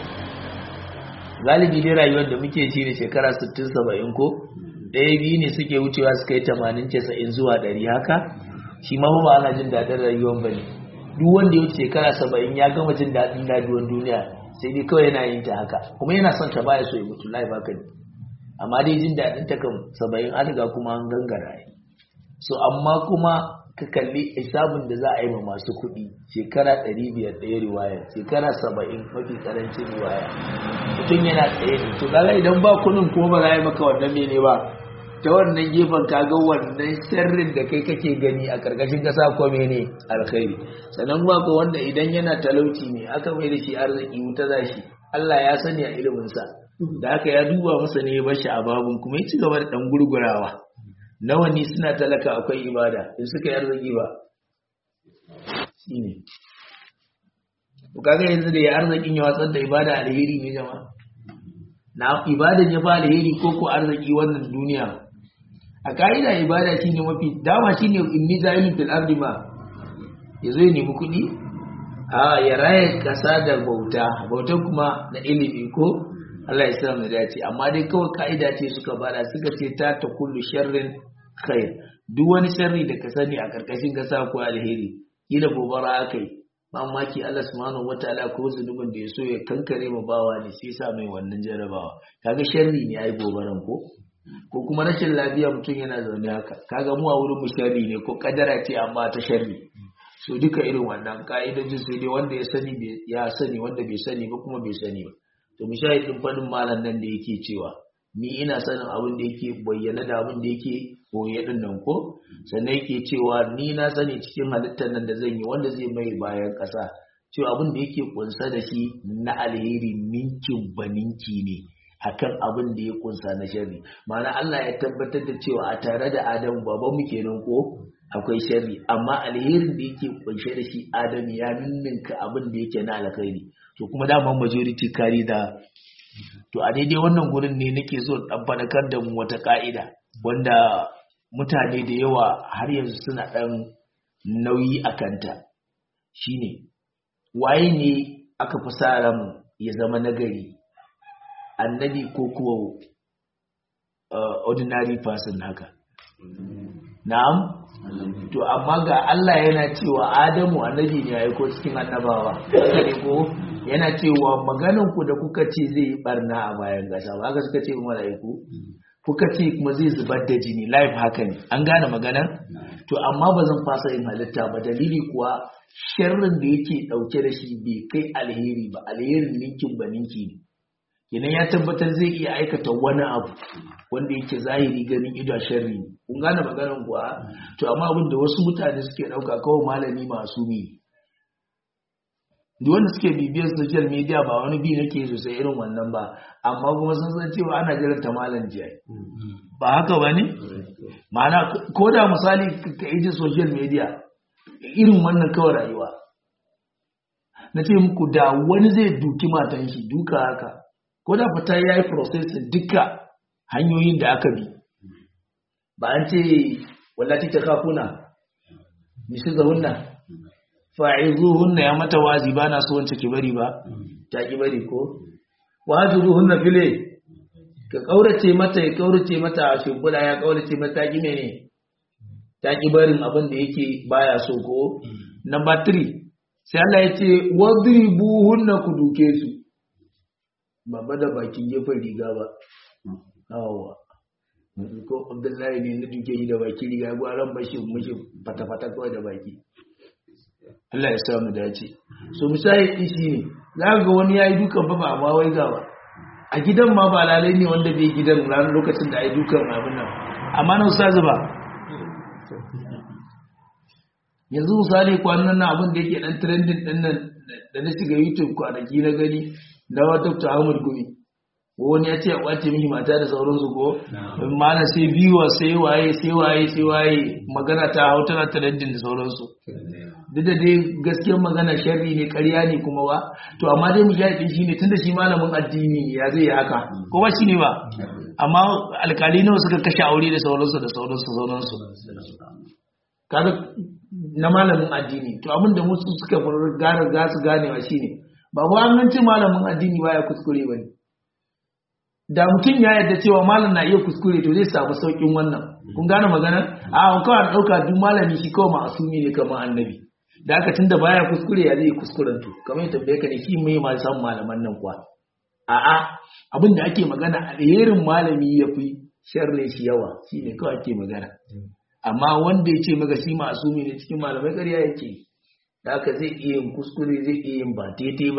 galibi dai rayuwar da muke shi ne shekara 60-70 ko? Ɗaya biyu ne suke wucewa suka yi 80-90 zuwa 100 haka? Shi ma ba ana jin daɗin rayuwar ba ne. Duk wanda ya wuce shekara 70 ya gama jin daɗin rayuwar duniya, sai dai kawai yana yin ta haka, kuma yana son ta baya so ya mutu, lai baka ne. Amma dai jin daɗin ta kan 70 an riga kuma an gangara yi. So amma kuma ka kalli hisabin da za a yi ma masu kuɗi, shekara 500 ɗaya riwaya, shekara 70 mafi ƙarancin riwaya, mutum yana tsaye ne. To kaga idan ba kuɗin kuma ba za a yi maka wannan mene ba, ta wannan gefen kaga wannan sharrin da kai kake gani a karkashin kasa ko mene alkhairi sannan kuma ko wanda idan yana talauci ne aka mai da shi arziki wuta zashi Allah ya sani a ilimin sa da haka ya duba masa ne ya bar shi a babun kuma ya ci gaba da dan gurgurawa nawa ne suna talaka akwai ibada in suka yi arziki ba shine to kaga yanzu da ya arzikin ya watsar da ibada alheri ne jama'a na ibadan ya ba alheri ko ko arziki wannan duniya a ka'ida ibada shine mafi dama shine inni za'ilun fil ardi ma yazo ya nemi kuɗi ya raya kasa da bautan kuma na ilimi ko Allah ya sa mu dace amma dai kawai ka'ida ce suka bada suka ce ta kullu sharrin khair duk wani sharri da ka sani a karkashin kasa ko alheri kila gobara akai mamaki Allah subhanahu wataala ko zunubin da ya so ya kankare ma bawa ne sai sa mai wannan jarabawa kaga sharri ne ai gobaran ko kuma rashin lafiya mutum yana zaune haka kaga mu a wurin mu sharri ne ko kadara ce amma ta sharri so duka irin wannan ka'idojin sai dai wanda ya sani ya sani wanda bai sani ba kuma bai sani ba to mushahidin fadin malam nan da yake cewa ni ina sanin abin da yake bayyana da abin da yake boye din nan ko sannan yake cewa ni na sani cikin halittar nan da zan yi wanda zai mai bayan ƙasa cewa abin da yake kunsa da shi na alheri ninkin baninki ne akan abin da ya kunsa na sharri ma'ana Allah ya tabbatar da cewa a tare da Adamu baban mu kenan ko akwai sharri amma alherin da yake kunshe da shi Adamu ya ninninka abin da yake na alkhairi to kuma dama majority kari da to a daidai wannan gurin ne nake so dan fadakar da mu wata ka'ida wanda mutane da yawa har yanzu suna dan nauyi akanta shine waye ne aka fi sa ran ya zama nagari annabi ko kuwa ordinary person haka na'am to amma ga Allah yana cewa Adamu annabi ne yayi ko cikin annabawa kare ko yana cewa maganan ku da kuka ce zai yi barna a bayan gasa ba haka suka ce mala'iku kuka ce kuma zai zubar da jini life haka ne an gane maganar to amma ba zan fasa yin halitta ba dalili kuwa sharrin da yake dauke da shi bai kai alheri ba alherin ninkin ba ninki ne kenan ya tabbatar zai iya aikata wani abu wanda yake zahiri ganin ido sharri ne kun gane maganar kuwa to amma abin da wasu mutane suke dauka kawai malami masu ne duk wanda suke bibiyar social media ba wani bi nake sosai irin wannan ba amma kuma sun san cewa ana jarabta malam jiya ba haka ba ne ma'ana ko da misali ka yi social media irin wannan kawai rayuwa na ce muku da wani zai duki matan shi duka haka ko da fita ya yi processing duka hanyoyin da aka bi ba an ce wallati ta kafuna nishi zahunna fa'izuhunna ya mata wazi ba na so wance ki bari ba ta ki bari ko wajiruhunna file ka kaurace mata ya kaurace mata a shimfiɗa ya kaurace mata ki mene ta ki barin abin da yake baya so ko number 3 sai Allah ya ce wadribuhunna ku duke su ba da bakin gefen riga ba awa ko Abdullahi ne na duke shi da baki riga ya gwaran bashi mushi fata-fata kawai da baki Allah ya samu dace so misali shi ne za ga wani yayi dukan ba amma wai ga ba a gidan ma ba lalai ne wanda bai gidan ranar lokacin da ai dukan abin nan amma na ustazu ba yanzu misali kwanan nan abin da yake dan trending din nan da na shiga YouTube kwanaki na gani na Dr. Ahmad Gumi wani ya ce ya kwace mishi mata da sauransu ko mana sai biyuwa sai waye magana ta hau tana trending da sauransu duk da dai gaskiyar magana sharri ne ƙarya ne kuma ba to amma dai mujahidin shi ne tunda shi malamin addini ya zai yi haka ko ba shi ne ba amma alkali nawa suka kashe aure da sauransu kaga na malamin addini to abin da musu suka ga su ganewa shine ba an ce malamin addini baya kuskure bane da mutum ya yarda cewa malam na iya kuskure to zai samu saukin wannan kun gane magana a kawai dauka duk malami shi kawai ma'asumi ne kamar annabi da aka tunda baya kuskure ya zai kuskuren to kamar yadda bai ka ne shi mai ma san malaman nan kuwa a'a abin da ake magana alherin malami yafi sharri shi yawa shine kawai ake magana amma wanda ya ce maka shi ma'asumi ne cikin malamai ƙarya yake da aka zai iya yin kuskure zai iya yin ba daidai ba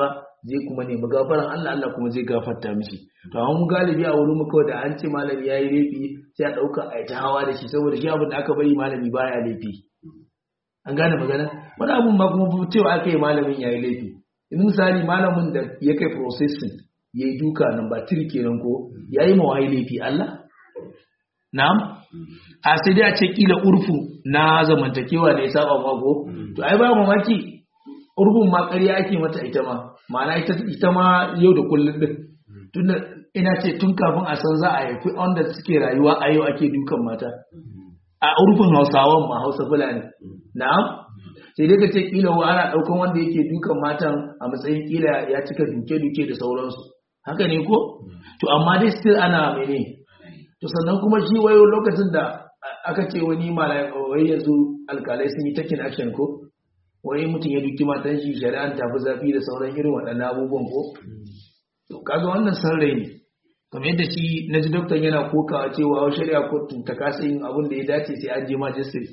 zai kuma nemi gafaran Allah Allah kuma zai gafarta mishi to amma mu galibi a wurin mu kawai da an ce malami yayi laifi sai a dauka a ta hawa da shi saboda shi abin da aka bari malami baya laifi an gane magana wani abun ma kuma cewa aka yi malamin yayi laifi in misali malamin da ya kai processing yayi duka nan ba tirke nan ko yayi mawai laifi Allah na'am a sai dai a ce kila urfu na zamantakewa da ya saba mago to ai ba mamaki urfun ma ƙarya ake mata ita ma ma'ana ita ma yau da kullum din tunda ina ce tun kafin a san za a haifi wanda suke rayuwa a yau ake dukan mata a urfin Hausawan ma Hausa Fulani na'am sai dai ka ce kila ana daukan wanda yake dukan matan a matsayin kila ya cika duke-duke da sauransu haka ne ko to amma dai still ana mene to sannan kuma shi wayo lokacin da aka ce wani malai wai yanzu alkalai sun yi taking action ko wani mutum ya duki matan shi shari'an tafi zafi da sauran irin waɗannan abubuwan ko to kaga wannan sarrai ne kamar yadda shi na ji doktan yana kokawa cewa shari'a kotu ta kasa yin abin da ya dace sai an je majistare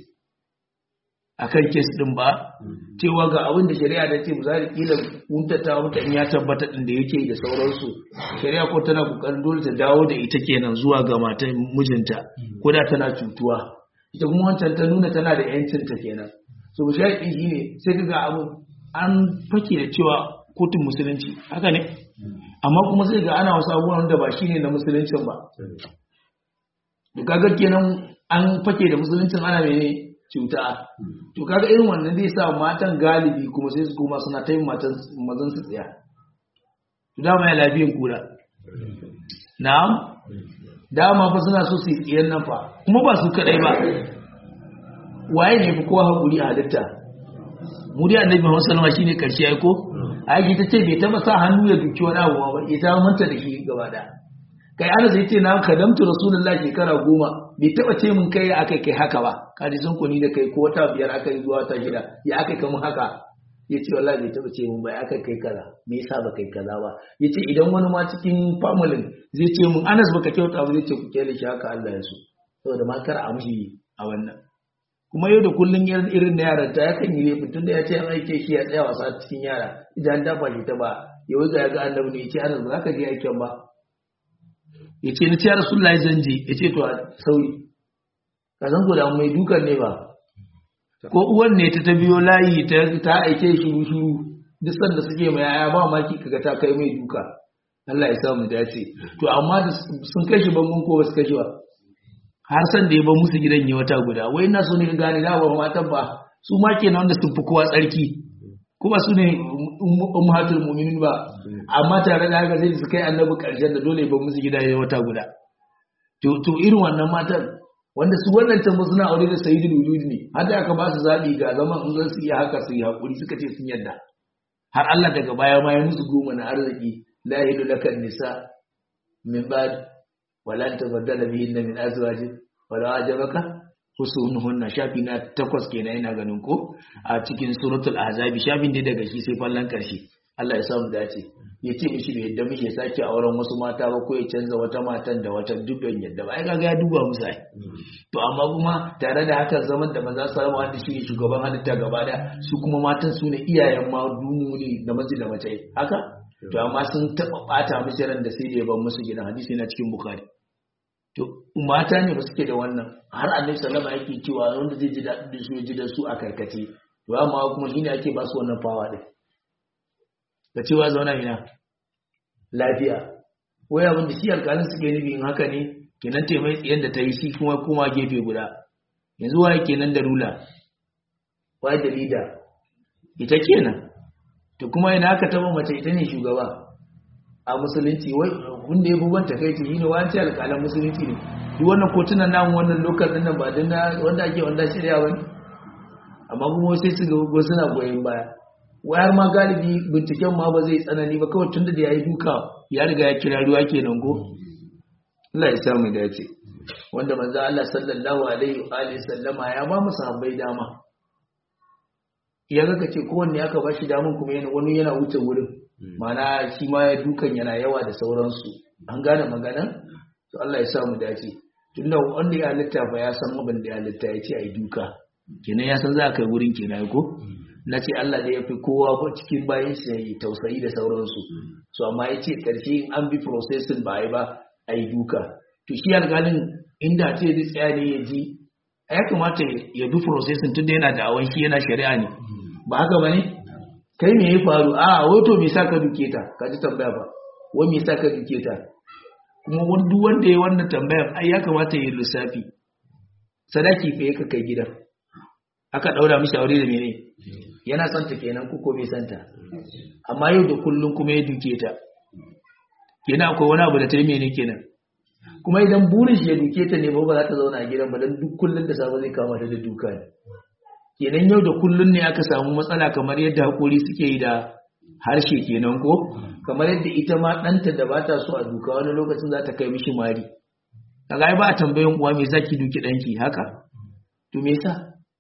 akan kes din ba cewa ga abin da shari'a ta ce misali kila kuntata mutane ya tabbata din da yake da sauransu shari'a ko tana kokarin dole ta dawo da ita kenan zuwa ga matan mijinta ko da tana cutuwa ita kuma wancan ta nuna tana da yancin ta kenan so shari'a shine sai kaga abin an fake da cewa kotun musulunci haka ne amma kuma sai ga ana wasu abubuwan da ba shine na musuluncin ba to kaga kenan an fake da musuluncin ana mene cuta to kaga irin wannan zai sa matan galibi kuma sai su koma suna ta yin matan mazan su tsaya to dama ya lafiyan kura na'am dama fa suna so su yi tsiyan nan fa kuma ba su kadai ba waye ne fi kowa hakuri a halitta mu dai annabi Muhammad sallallahu alaihi wasallam shine karshe ai ko ai ta ce bai taba sa hannu ya duki wani abu ba ita manta da shi gaba da kai ana zai ce na kadamtu rasulullahi shekara 10 bai taba ce mun kai akai kai haka ba kaji sun kuni da kai ko wata 5 akai zuwa wata 6 ya akai kamun haka yace wallahi bai taba ce mun bai akai kai kaza me yasa ba kai kaza ba yace idan wani ma cikin family zai ce mun Anas baka kyauta ba zai ce ku kele shi haka Allah ya so saboda ma kar a mushi a wannan kuma yau da kullun irin na yaran ta yakan yi laifin tunda ya ce an aike shi ya tsaya wasa cikin yara idan dafa shi ta ba yau ga ga annabi ne yace Anas ba za ka je aikin ba yace ni ce ya Rasulullahi zan je yace to sauri ka san ko da mai dukan ne ba ko uwan ne ta biyo layi ta aike shi shuru duk sanda suke mai yaya ba maki kaga ta kai mai duka Allah ya sa mu dace to amma sun kashi bangun ko ba su kashi ba har san da ya ba musu gidan yi wata guda wai na so ne gane da ba matan ba su ma kenan wanda sun fi kowa tsarki kuma su ne ummatul mu'minin ba amma tare da haka sai su kai annabi karshen da dole ba musu gida yi wata guda to irin wannan matan wanda su wannan tambo suna aure da sayyidul wujud ne har da aka ba su zabi ga zaman in zan su yi haka su yi hakuri suka ce sun yadda har Allah daga baya ma ya musu goma na arziki la ilaha lakan nisa min ba'd wala tabaddala bihinna min azwajin wala ajabaka husnuhunna shafi na 8 kenan ina ganin ko a cikin suratul ahzab shafin da daga shi sai fallan karshe Allah ya samu dace yace mishi bai yadda muke sake auren wasu mata ba ko ya canza wata matan da wata dubban yadda ba ai kaga ya duba musu ai to amma kuma tare da haka zaman da manzo sallallahu alaihi wasallam shi shugaban halitta gaba da su kuma matan su ne iyayen ma dumuni da miji da mace haka to amma sun taba bata mishi ran da sai da ya ban musu gidan hadisi na cikin bukhari to mata ne ba suke da wannan har annabi sallallahu alaihi wasallam yake cewa wanda zai ji da su ji da su a karkace to amma kuma shine ake ba su wannan fawa din da cewa zauna ina lafiya wai abin da shi alƙalin suke nufi in haka ne kenan taimai tsiyan da ta yi shi kuma gefe guda yanzu waye kenan da rula waye da leader ita kenan to kuma ina aka taba mace ita ne shugaba a musulunci wai wanda ya buban takaici shine wani alƙalan musulunci ne duk wannan kotunan namu wannan lokal din nan ba dan wanda ake wanda shirya bane amma kuma sai su ga suna goyen baya wayar ma galibi binciken ma ba zai tsanani ba kawai tunda da yayi duka ya riga ya kira ruwa kenan go Allah ya samu dace wanda manzo Allah sallallahu alaihi wa alihi sallama ya ba mu sahabbai dama ya ga kace kowanne aka ba shi damun kuma wani yana wuce wurin mana shi ma ya dukan yana yawa da sauransu an gane magana to Allah ya samu dace tunda wanda ya halitta ba ya san abin da ya halitta ya ce ai duka kenan ya san za ka kai wurin kenan ko na ce Allah da ya fi kowa ba cikin bayan shi tausayi da sauransu so amma ya ce ƙarshe an bi processing ba a yi ba a yi duka to shi alƙalin inda ce zai tsaya ne ya ji ya kamata ya bi processing tun da yana da awon shi yana shari'a ne ba haka ba ne kai me ya faru a wato me sa ka duke ta ka ji tambaya ba wai me sa ka duke ta kuma duk wanda ya wannan tambayar ai ya kamata ya lissafi sadaki fa yake kai gidan aka daura mishi aure da mene yana son ta kenan ko bai son ta amma yau da kullun kuma ya duke ta kenan akwai wani abu da ta yi mene kenan kuma idan burin shi ya duke ta ne ba za ta zauna a gidan ba dan duk kullun da safe zai kama ta da duka ne kenan yau da kullun ne aka samu matsala kamar yadda hakuri suke yi da harshe kenan ko kamar yadda ita ma ɗanta da ba ta so a duka wani lokacin za ta kai mishi mari kaga ba a tambayin uwa me zaki duki danki haka to me yasa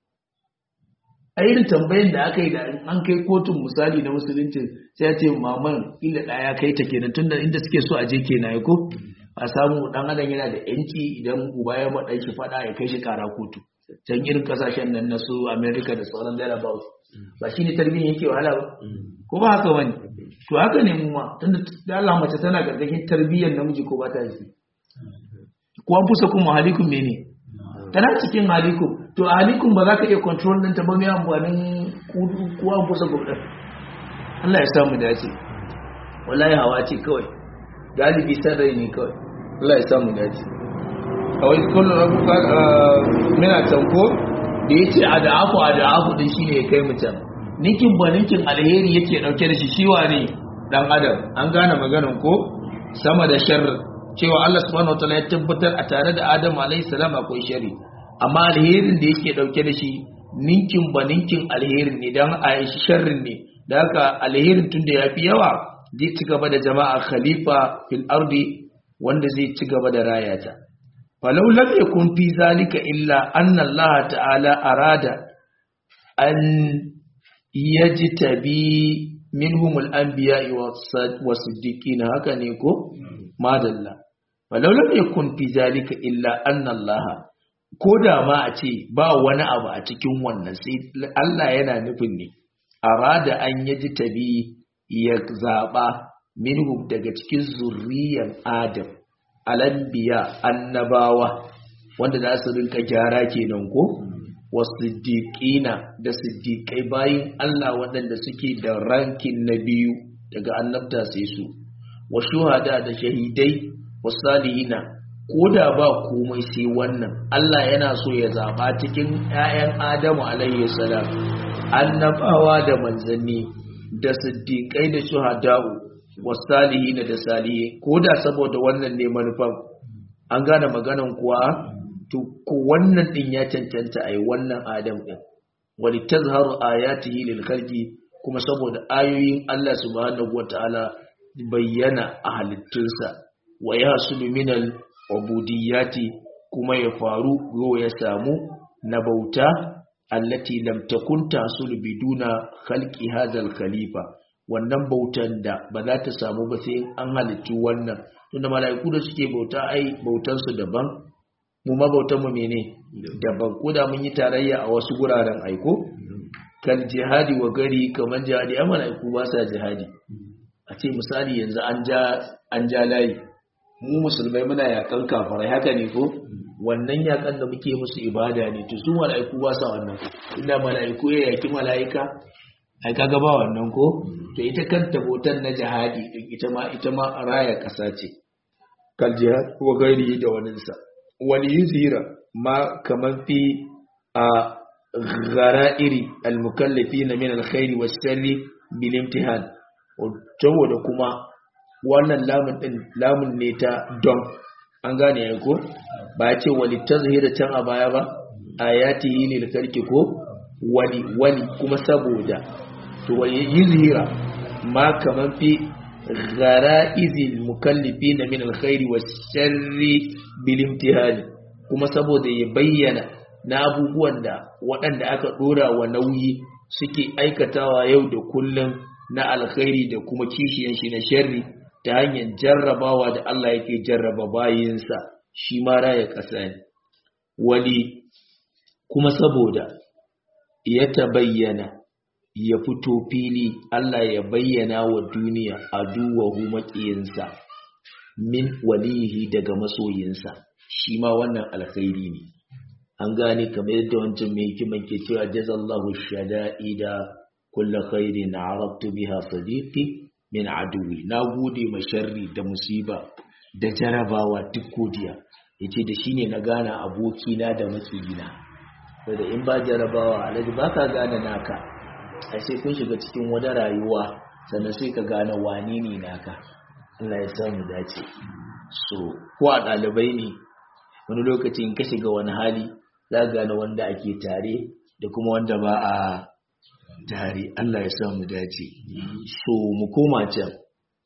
a irin tambayin da aka yi da an kai kotun misali na musulunci sai ya ce maman illa ɗaya kai ta kenan tunda inda suke so a je kenan ko a samu dan adam yana da yanci idan uba ya maɗa shi faɗa ya kai shi kara kotu can irin kasashen nan na su America da sauran thereabouts ba shi ne tarbiyyar yake wahala ba ko ba haka wani to haka ne mu ma tunda da Allah mace tana gargashin tarbiyyar namiji ko ba ta yi ko an fusa kuma halikun mene tana cikin halikun to a halikun ba za ka iya control din ta ba mai amfanin ko an fusa gurbin Allah ya samu dace wallahi hawa ce kawai galibi sarrai ne kawai Allah ya samu dace a wani kullum abubuwa mina tanko da ya ce a da'afu din shi ne ya kai mutum ninkin ba ninkin alheri yake dauke da shi shiwa ne dan adam an gane maganin ko sama da sharri cewa Allah subhanahu wataala ya tabbatar a tare da Adam alayhi salam akwai sharri amma alherin da yake dauke da shi ninkin ba ninkin alherin ne dan a yi sharrin ne da haka alherin tunda yafi yawa zai ci gaba da jama'a khalifa fil ardi wanda zai ci gaba da rayata falau lam yakun fi zalika illa anna Allah ta'ala arada an yajtabi minhum al-anbiya wa siddiqin haka ne ko madalla falau lam yakun fi zalika illa anna Allah koda ma a ce ba wani abu a cikin wannan sai Allah yana nufin ne arada an yajtabi ya zaba minhum daga cikin zurriyan Adam al-anbiya annabawa wanda za su rinka gyara kenan ko wasiddiqina da siddiqai bayin Allah waɗanda suke da rankin na biyu daga annabta sai su wa shuhada da shahidai wasalihina koda ba komai sai wannan Allah yana so ya zaba cikin ƴaƴan Adamu alayhi salam annabawa da manzanni da siddiqai da shuhada'u wasalihina da salihai koda saboda wannan ne manufan an gane maganan kuwa to ko wannan din ya cancanta ai wannan Adam din wali tazharu ayatihi lil khalqi kuma saboda ayoyin Allah subhanahu wataala bayyana a halittunsa wa yasulu minal ubudiyyati kuma ya faru go ya samu na bauta allati lam takun tasulu biduna khalqi hadal khalifa wannan bautan da ba za ta samu ba sai an halittu wannan tunda mala'iku da suke bauta ai bautan su daban mu mabautan mu mene daban ko da mun yi tarayya a wasu guraren aiko kal jihadi wa gari kaman jihadi amma mala'iku ba sa jihadi a ce misali yanzu an ja layi mu musulmai muna yakan kafirai haka ne ko wannan yakan da muke musu ibada ne to su mala'iku ba sa wannan inda mala'iku ya yaki mala'ika ai kaga ba wannan ko to ita kanta bautan na jihadi din ita ma raya kasa ce kal jihad wa gari da waninsa wal yuzira ma kaman fi a ghara'iri al mukallafin min al khairi was sharri bil imtihan saboda kuma wannan lamun ne ta don an gane ya ko ba ya ce wali tazhira can a baya ba ayatihi lil khalqi ko wali kuma saboda to wali yuzhira ma kaman fi ghara'izil mukallifin min alkhairi was sharri bil imtihan kuma saboda ya bayyana na abubuwan da waɗanda aka dora wa nauyi suke aikatawa yau da kullum na alkhairi da kuma kishiyan shi na sharri ta hanyar jarrabawa da Allah yake jarraba bayinsa shi ma raya ƙasa ne wali kuma saboda ya tabayyana ya fito fili Allah ya bayyana wa duniya aduwahu maƙiyinsa min walihi daga masoyinsa shi ma wannan alkhairi ne an gane kamar yadda wancan mai hikiman ke cewa jazallahu shada'ida kullu khairin arabtu biha sadiqi min aduwi na gode ma sharri da musiba da jarabawa duk godiya yace da shine na gane abokina da makiyina saboda in ba jarabawa alaji baka gane naka ai sai kun shiga cikin wani rayuwa sannan sai ka gane wani ne naka Allah ya samu dace so ko a dalibai ne wani lokacin ka shiga wani hali za ka gane wanda ake tare da kuma wanda ba a tare Allah ya samu dace so mu koma can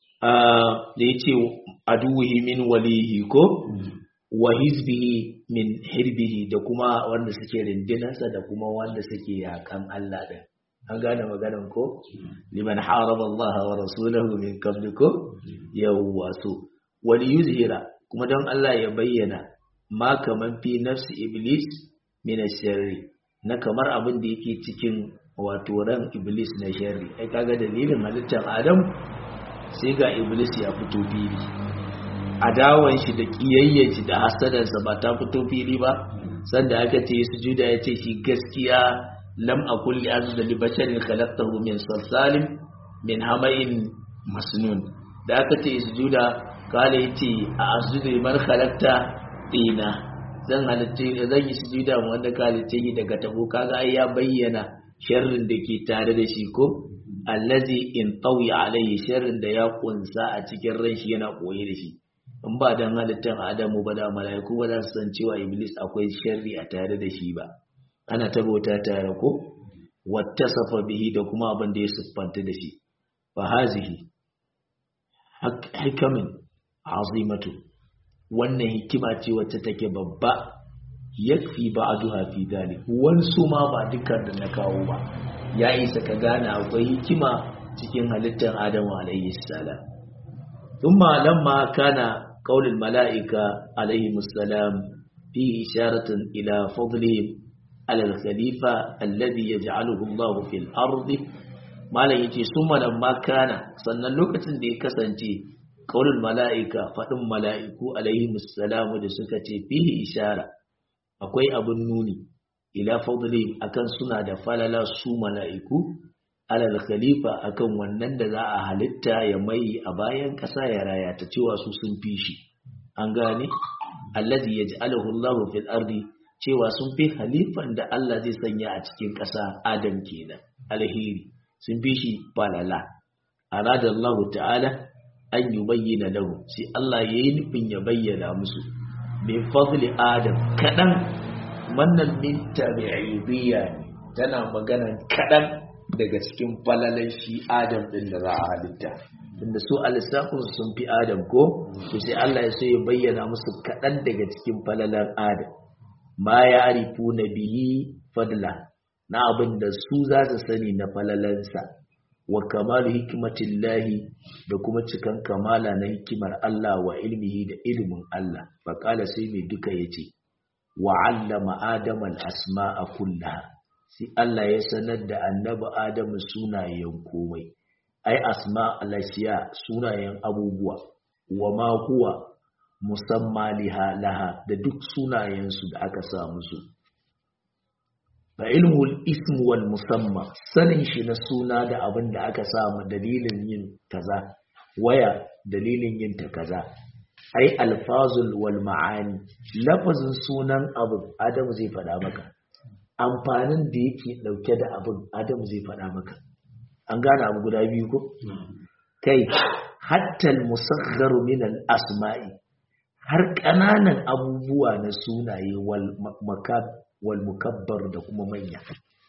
da yace aduhi min walihi ko wa hizbihi min hirbihi da kuma wanda suke rindinansa da kuma wanda suke yakan Allah din an gane maganan ko liman haraba Allah wa rasulahu min qablikum yawwa so wal yuzhira kuma don Allah ya bayyana ma kaman fi nafsi iblis min ash-sharri na kamar abin da yake cikin wato ran iblis na sharri ai kaga dalilin halittar Adam sai ga iblis ya fito fili adawan shi da kiyayyen shi da hasadansa ba ta fito fili ba sanda aka ce sujuda ya ce shi gaskiya lam akul li azza li basharin khalaqtahu min salsalin min hama'in masnun da aka ce sujuda kale yace a asjudu liman khalaqta tina zan yi sujuda wanda kale ce daga tabo kaga ai ya bayyana sharrin da ke tare da shi ko allazi in tawi alaihi sharrin da ya kunsa a cikin ran shi yana koye da shi in ba dan halittar Adamu ba da malaiku ba za su san cewa iblis akwai sharri a tare da shi ba ana tabota tare ko wattasafa bihi da kuma abin da ya siffanta da shi fa hazihi hikamin azimatu wannan hikima ce wacce take babba yakfi ba'duha fi dalik wansu ma ba dukkan da na kawo ba ya isa ka gane akwai hikima cikin halittar Adamu alayhi salam thumma lamma kana qaulul malaika alayhi salam fi isharatan ila fadlihim ala al-khalifa alladhi yaj'aluhu Allah fil ardi malan yace summa lamma kana sannan lokacin da ya kasance qaulul malaika fadin malaiku alayhi salam da suka ce fihi ishara akwai abun nuni ila fadli akan suna da falala su mala'iku alal khalifa akan wannan da za a halitta ya mai a bayan ƙasa ya raya ta cewa su sun fi shi an gane allazi yaj'aluhu Allahu fil ardi cewa sun fi halifan da Allah zai sanya a cikin ƙasa Adam kenan alheri sun fi shi falala arada Allah ta'ala an yubayyana lahu sai Allah yayi nufin ya bayyana musu min fadli Adam kadan wannan min tabi'idiyya tana magana kadan daga cikin falalan shi Adam din da za a halitta tunda su alisafin sun fi Adam ko to sai Allah ya so ya bayyana musu kadan daga cikin falalan Adam ma ya arifu nabihi fadla na abin da su za su sani na falalansa wa kamalu hikmatillahi da kuma cikan kamala na hikimar Allah wa ilmihi da ilimin Allah fa kala sai mai duka yace wa 'allama adama al-asma'a kullaha sai Allah ya sanar da annabi Adamu sunayen komai ai asma al-ashiya sunayen abubuwa wa ma huwa musamma laha da duk sunayen su da aka sa musu fa ilmul ism wal musamma sanin shi na suna da abin da aka samu dalilin yin kaza waya dalilin yin ta kaza ai alfazul wal ma'ani lafazin sunan abu Adamu zai faɗa maka amfanin da yake dauke da abin Adamu zai faɗa maka an gane abu guda biyu ko kai hatta al musaghkhar min al asma'i har kananan abubuwa na sunaye wal mukabbar da kuma manya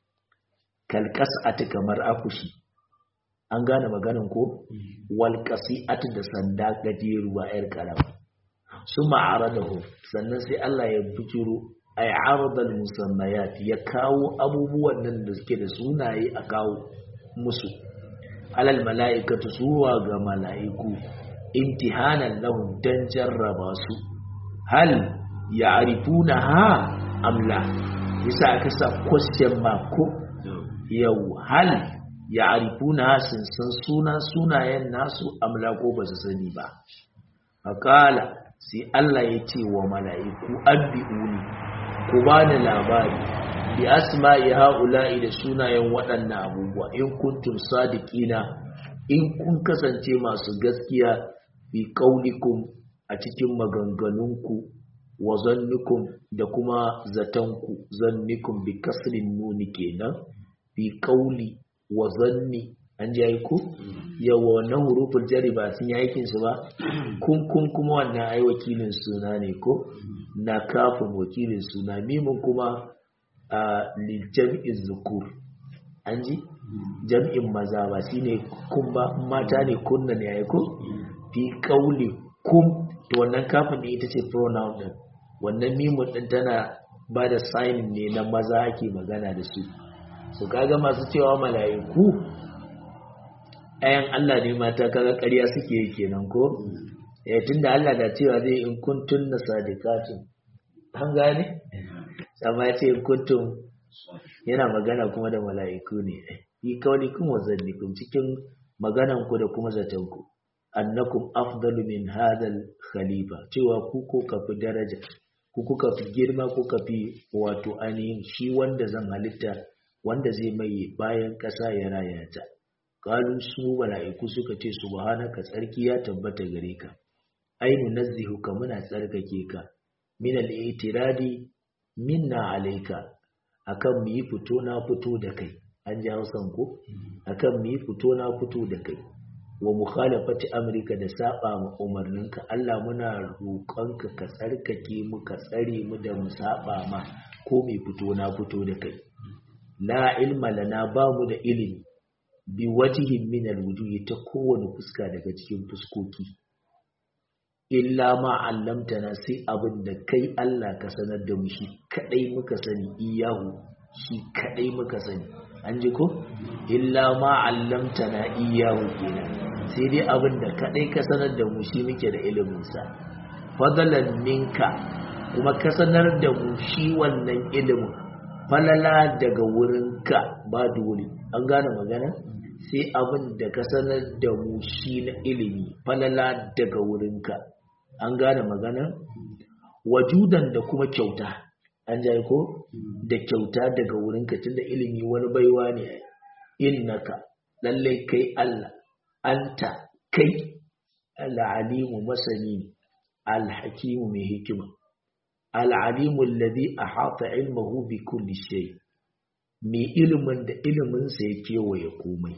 kalqas'ati kamar akushi an gane maganin ko wal qasi'ati da sanda gajeruwa yar karama summa aradahu sannan sai Allah ya bujuro ay aradal musammayat ya kawo abubuwan nan da suke da sunaye a kawo musu alal mala'ikatu suwa ga mala'iku imtihanan lahum dan jarraba su hal ya'rifunaha amla yasa aka sa question mark ko yau hal ya'rifuna sun san sunayen nasu amla ko ba su sani ba faqala sai Allah ya ce wa mala'iku abbi'uni ku bani labari bi asma'i ha'ula'i da sunayen waɗannan abubuwa in kuntum sadiqina in kun kasance masu gaskiya bi qaulikum a cikin maganganunku wa zannikum da kuma zatanku zannikum bi kasrin nuni kenan bi qauli wa zanni an ji ku yawa wannan huruful jarri ba sun yi aikin su ba kun kuma wannan ai wakilin suna ne ko na kafin wakilin suna mimun kuma a lil jam'i zukur an ji jam'in maza ba shine kun ba mata ne kunna ne ai ko fi qauli kum to wannan kafin ne ita ce pronoun din wannan mimun din tana ba da sign ne na maza ake magana da su su kaga masu cewa mala'iku ayan Allah ne mata kaga ƙarya suke yi kenan ko tunda Allah da cewa zai in kuntum nasadiqatun an gane amma ya ce in kuntum yana magana kuma da mala'iku ne yi kaulikum wa zannikum cikin maganan ku da kuma zaton ku annakum afdalu min hadal khalifa cewa ku ko kafi daraja ku kuka fi girma ku kafi wato ainihin shi wanda zan halitta wanda zai mai bayan ƙasa ya raya ta qalu su mala'iku suka ce subhanaka tsarki ya tabbata gare ka ainu nazzihuka muna tsarkake ka min al-i'tiradi minna alayka akan mu yi fito na fito da kai an ji Hausan ko akan mu yi fito na fito da kai wa mukhalafati amrika da saba ma umarninka Allah muna roƙonka ka tsarkake mu ka tsare mu da mu saba ma ko mai fito na fito da kai la ilma lana ba mu da ilimi bi wajhin min alwujuhi ta kowane fuska daga cikin fuskoki illa ma allamtana sai abin da kai Allah ka sanar da mu shi kadai muka sani iyahu shi kadai muka sani an ji ko illa ma allamtana iyahu kenan sai dai abin da kadai ka sanar da mu shi muke da ilimin sa fadalan minka kuma ka sanar da mu shi wannan ilimin falala daga wurinka ba dole an gane magana sai abin da ka sanar da mu shi na ilimi falala daga wurinka an gane magana wajudan da kuma kyauta an jaye ko da kyauta daga wurinka tunda ilimi wani baiwa ne innaka lallai kai Allah anta kai al-alimu masani al-hakimu mai hikima al-alimu alladhi ahata ilmuhu bi kulli shay mai ilimin da ilimin sa ya kewaye komai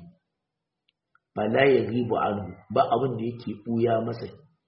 fala yaghibu anhu ba abin da yake buya masa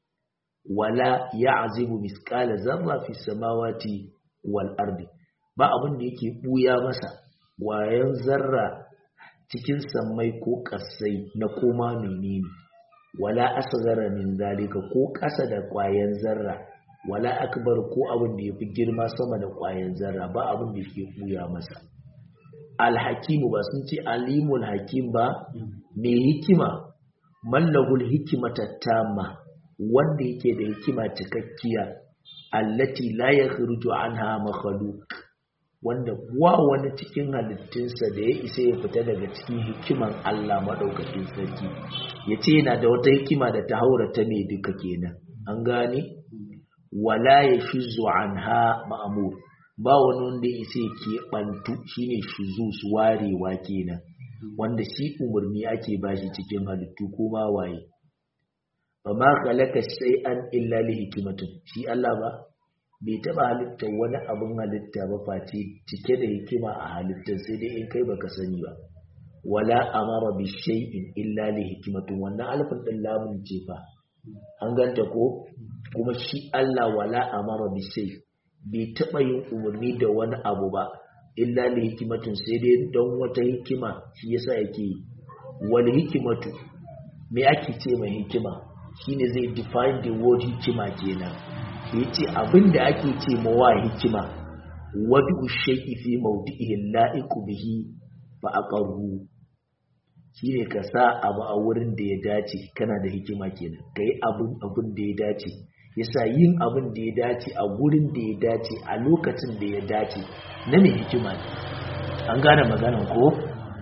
wala ya'zibu misqala zarra fi samawati wal ardi ba abin da yake buya masa wayan zarra cikin sammai ko kasai na koma menene wala asghara min zalika ko kasa da kwayan zarra wala akbar ko abin da yafi girma sama da kwayan zarra ba abin da yake buya masa alhakimu ba sun ce alimul hakim ba mai hikima mallahul hikmata tamma wanda yake da hikima cikakkiya allati la yakhruju anha makhluq wanda wa wani cikin halittunsa da ya isa ya fita daga cikin hikiman Allah madaukakin sarki yace yana da wata hikima da ta haura ta mai duka kenan an gane wala yashzu anha ma'mur ba wani wanda ya isa ke bantu shine shuzus warewa kenan wanda shi umurni ake bashi cikin halittu kuma waye fama khalaqa shay'an illa li hikmatin shi Allah ba bai taba halitta wani abun halitta ba face cike da hikima a halittar sai dai in kai baka sani ba wala amara bi shay'in illa li hikmatin wannan alfin din lamun ce fa an ganta ko kuma shi Allah wala amara bi shay bai taba yin umarni da wani abu ba illa li hikmatin sai dai don wata hikima shi yasa yake wal hikmatu me ake ce mai hikima shine zai define the word hikima kenan yace abinda ake ce mawa hikima wadu shay'i fi mawdi'ihi la'iqu bihi fa aqarru shine ka sa abu a wurin da ya dace kana da hikima kenan kai abun da ya dace yasa yin abin da ya dace a gurin da ya dace a lokacin da ya dace na mai hikima ne an gane maganar ko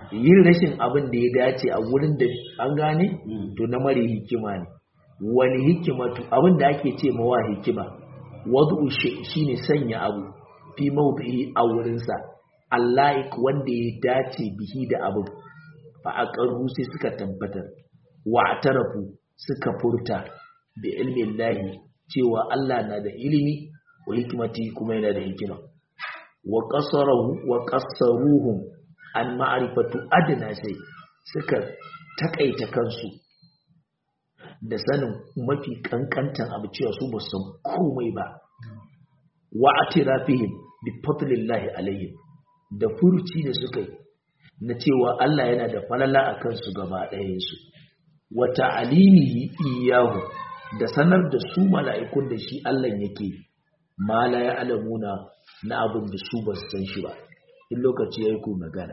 yin rashin abin da ya dace a wurin da an gane to na mare hikima ne. Wani hikimatu abin da ake ce mawa hikima wadu shine sanya abu fi mawdi'i a wurinsa Allah wanda ya dace bihi da abu fa aqarru sai suka tabbatar wa atarafu suka furta bi ilmi Allah cewa Allah na da ilimi wa hikimati kuma yana da hikima wa qassaruhum an ma'rifatu adna sai suka takaita kansu da sanin mafi kankantan abu cewa su ba su san komai ba wa atirafihim bi fadlillahi alaihim da furuci da suka yi na cewa Allah yana da falala a kansu gaba ɗayansu wa ta'alimihi iyahu da sanar da su mala'ikun da shi Allah yake ma la ya'lamuna na abin da su ba su san shi ba in lokaci yayi ku magana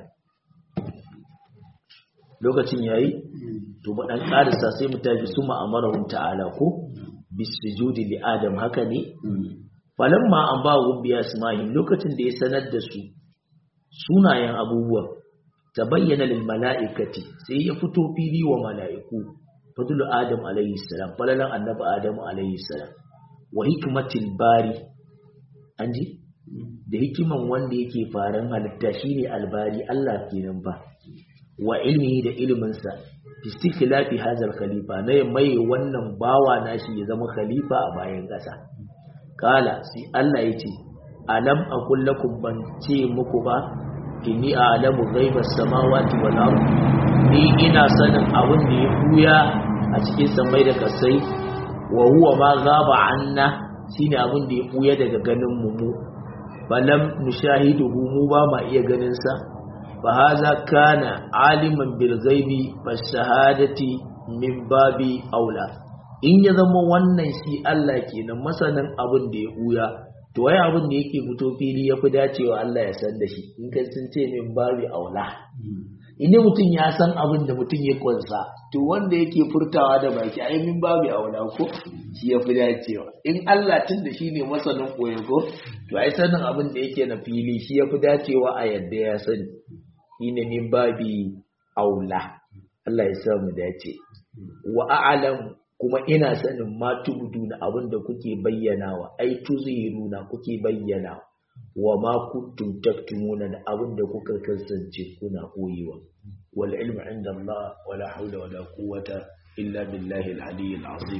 lokacin yayi to ba dan karisa sai mu tafi su ma'amarahum ta'ala ko bisujudi li adam haka ne falamma an ba biya isma'il lokacin da ya sanar da su sunayen abubuwa tabayyana lil mala'ikati sai ya fito fili wa mala'iku fadlu adam alayhi salam falalan annabi adam alayhi salam wa hikmatil bari anji da hikiman wanda yake faran halitta shine albari Allah kenan ba wa ilmihi da ilminsa istikhlafi hazal khalifa na mai wannan bawa nashi ya zama khalifa a bayan ƙasa kala sai Allah yace alam aqul lakum ban ce muku ba inni a'lamu ghaibas samawati wal ard ni ina sanin abin da ya buya a cikin samai da kasai wa huwa ma ghaba anna shine abin da ya buya daga ganin mu balam nushahiduhu mu ba ma iya ganin sa fa haza kana aliman bil ghaibi fas shahadati min babi aula in ya zama wannan shi Allah kenan masanin abin da ya buya to wai abin da yake fito fili yafi dacewa Allah ya san da shi in kai sun ce min babi aula idan mutum ya san abin da mutum ya kunsa to wanda yake furtawa da baki ai min babi aula ko shi yafi dacewa in Allah tun da shine masanin koyo ko to ai sanin abin da yake na fili shi yafi dacewa a yadda ya sani ina min babi aula Allah ya sa mu dace wa a'lam kuma ina sanin ma tubduna abin da kuke bayyanawa ai tuziruna kuke bayyana wa ma kuntum taktumuna da abin da kuka kasance kuna koyewa wal ilmu inda Allah wala haula wala quwwata illa billahi al-aliyyil azim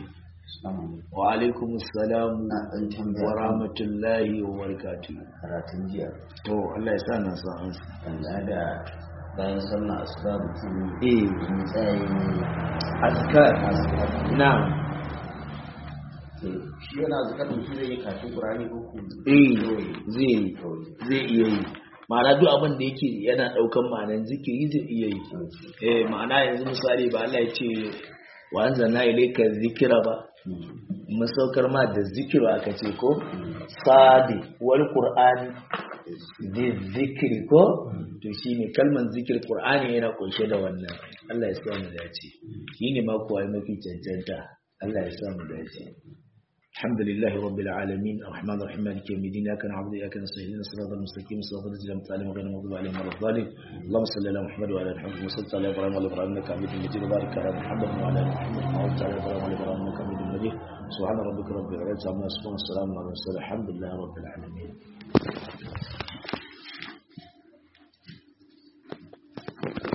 wa alaikum assalam wa rahmatullahi wa barakatuh karatun jiya to Allah ya sa na san Allah da bayan sallar asuba mutum in tsaye azkar na'am shi yana zakatun shi zai yi kafin Qur'ani ko ku zai iya yi ma'ana duk abin da yake yana daukan ma'anan zikiri zai iya yi ma'ana yanzu misali ba Allah ya ce wa anzalna ilayka dhikra ba masaukar ma da zikiru aka ce ko sadi wal qur'ani zikri ko to shine kalman zikir qur'ani yana kunshe da wannan Allah ya sa mu dace shine ma kuwa mafi cancanta Allah ya sa mu dace alhamdulillah rabbil alamin arrahmanir rahim maliki yawmiddin iyyaka na'budu wa iyyaka nasta'in siratal mustaqim siratal ladzina an'amta alaihim ghayril maghdubi alaihim waladdallin allahumma salli ala muhammad wa ala ali muhammad wa salli ala ibrahim wa ala ibrahim innaka hamidum majid barik ala muhammad wa ala ali muhammad wa salli ala ibrahim wa ala ibrahim innaka hamidum majid subhana rabbika rabbil izzati amma yasifun wa salamun ala al mursalin alhamdulillahi rabbil alamin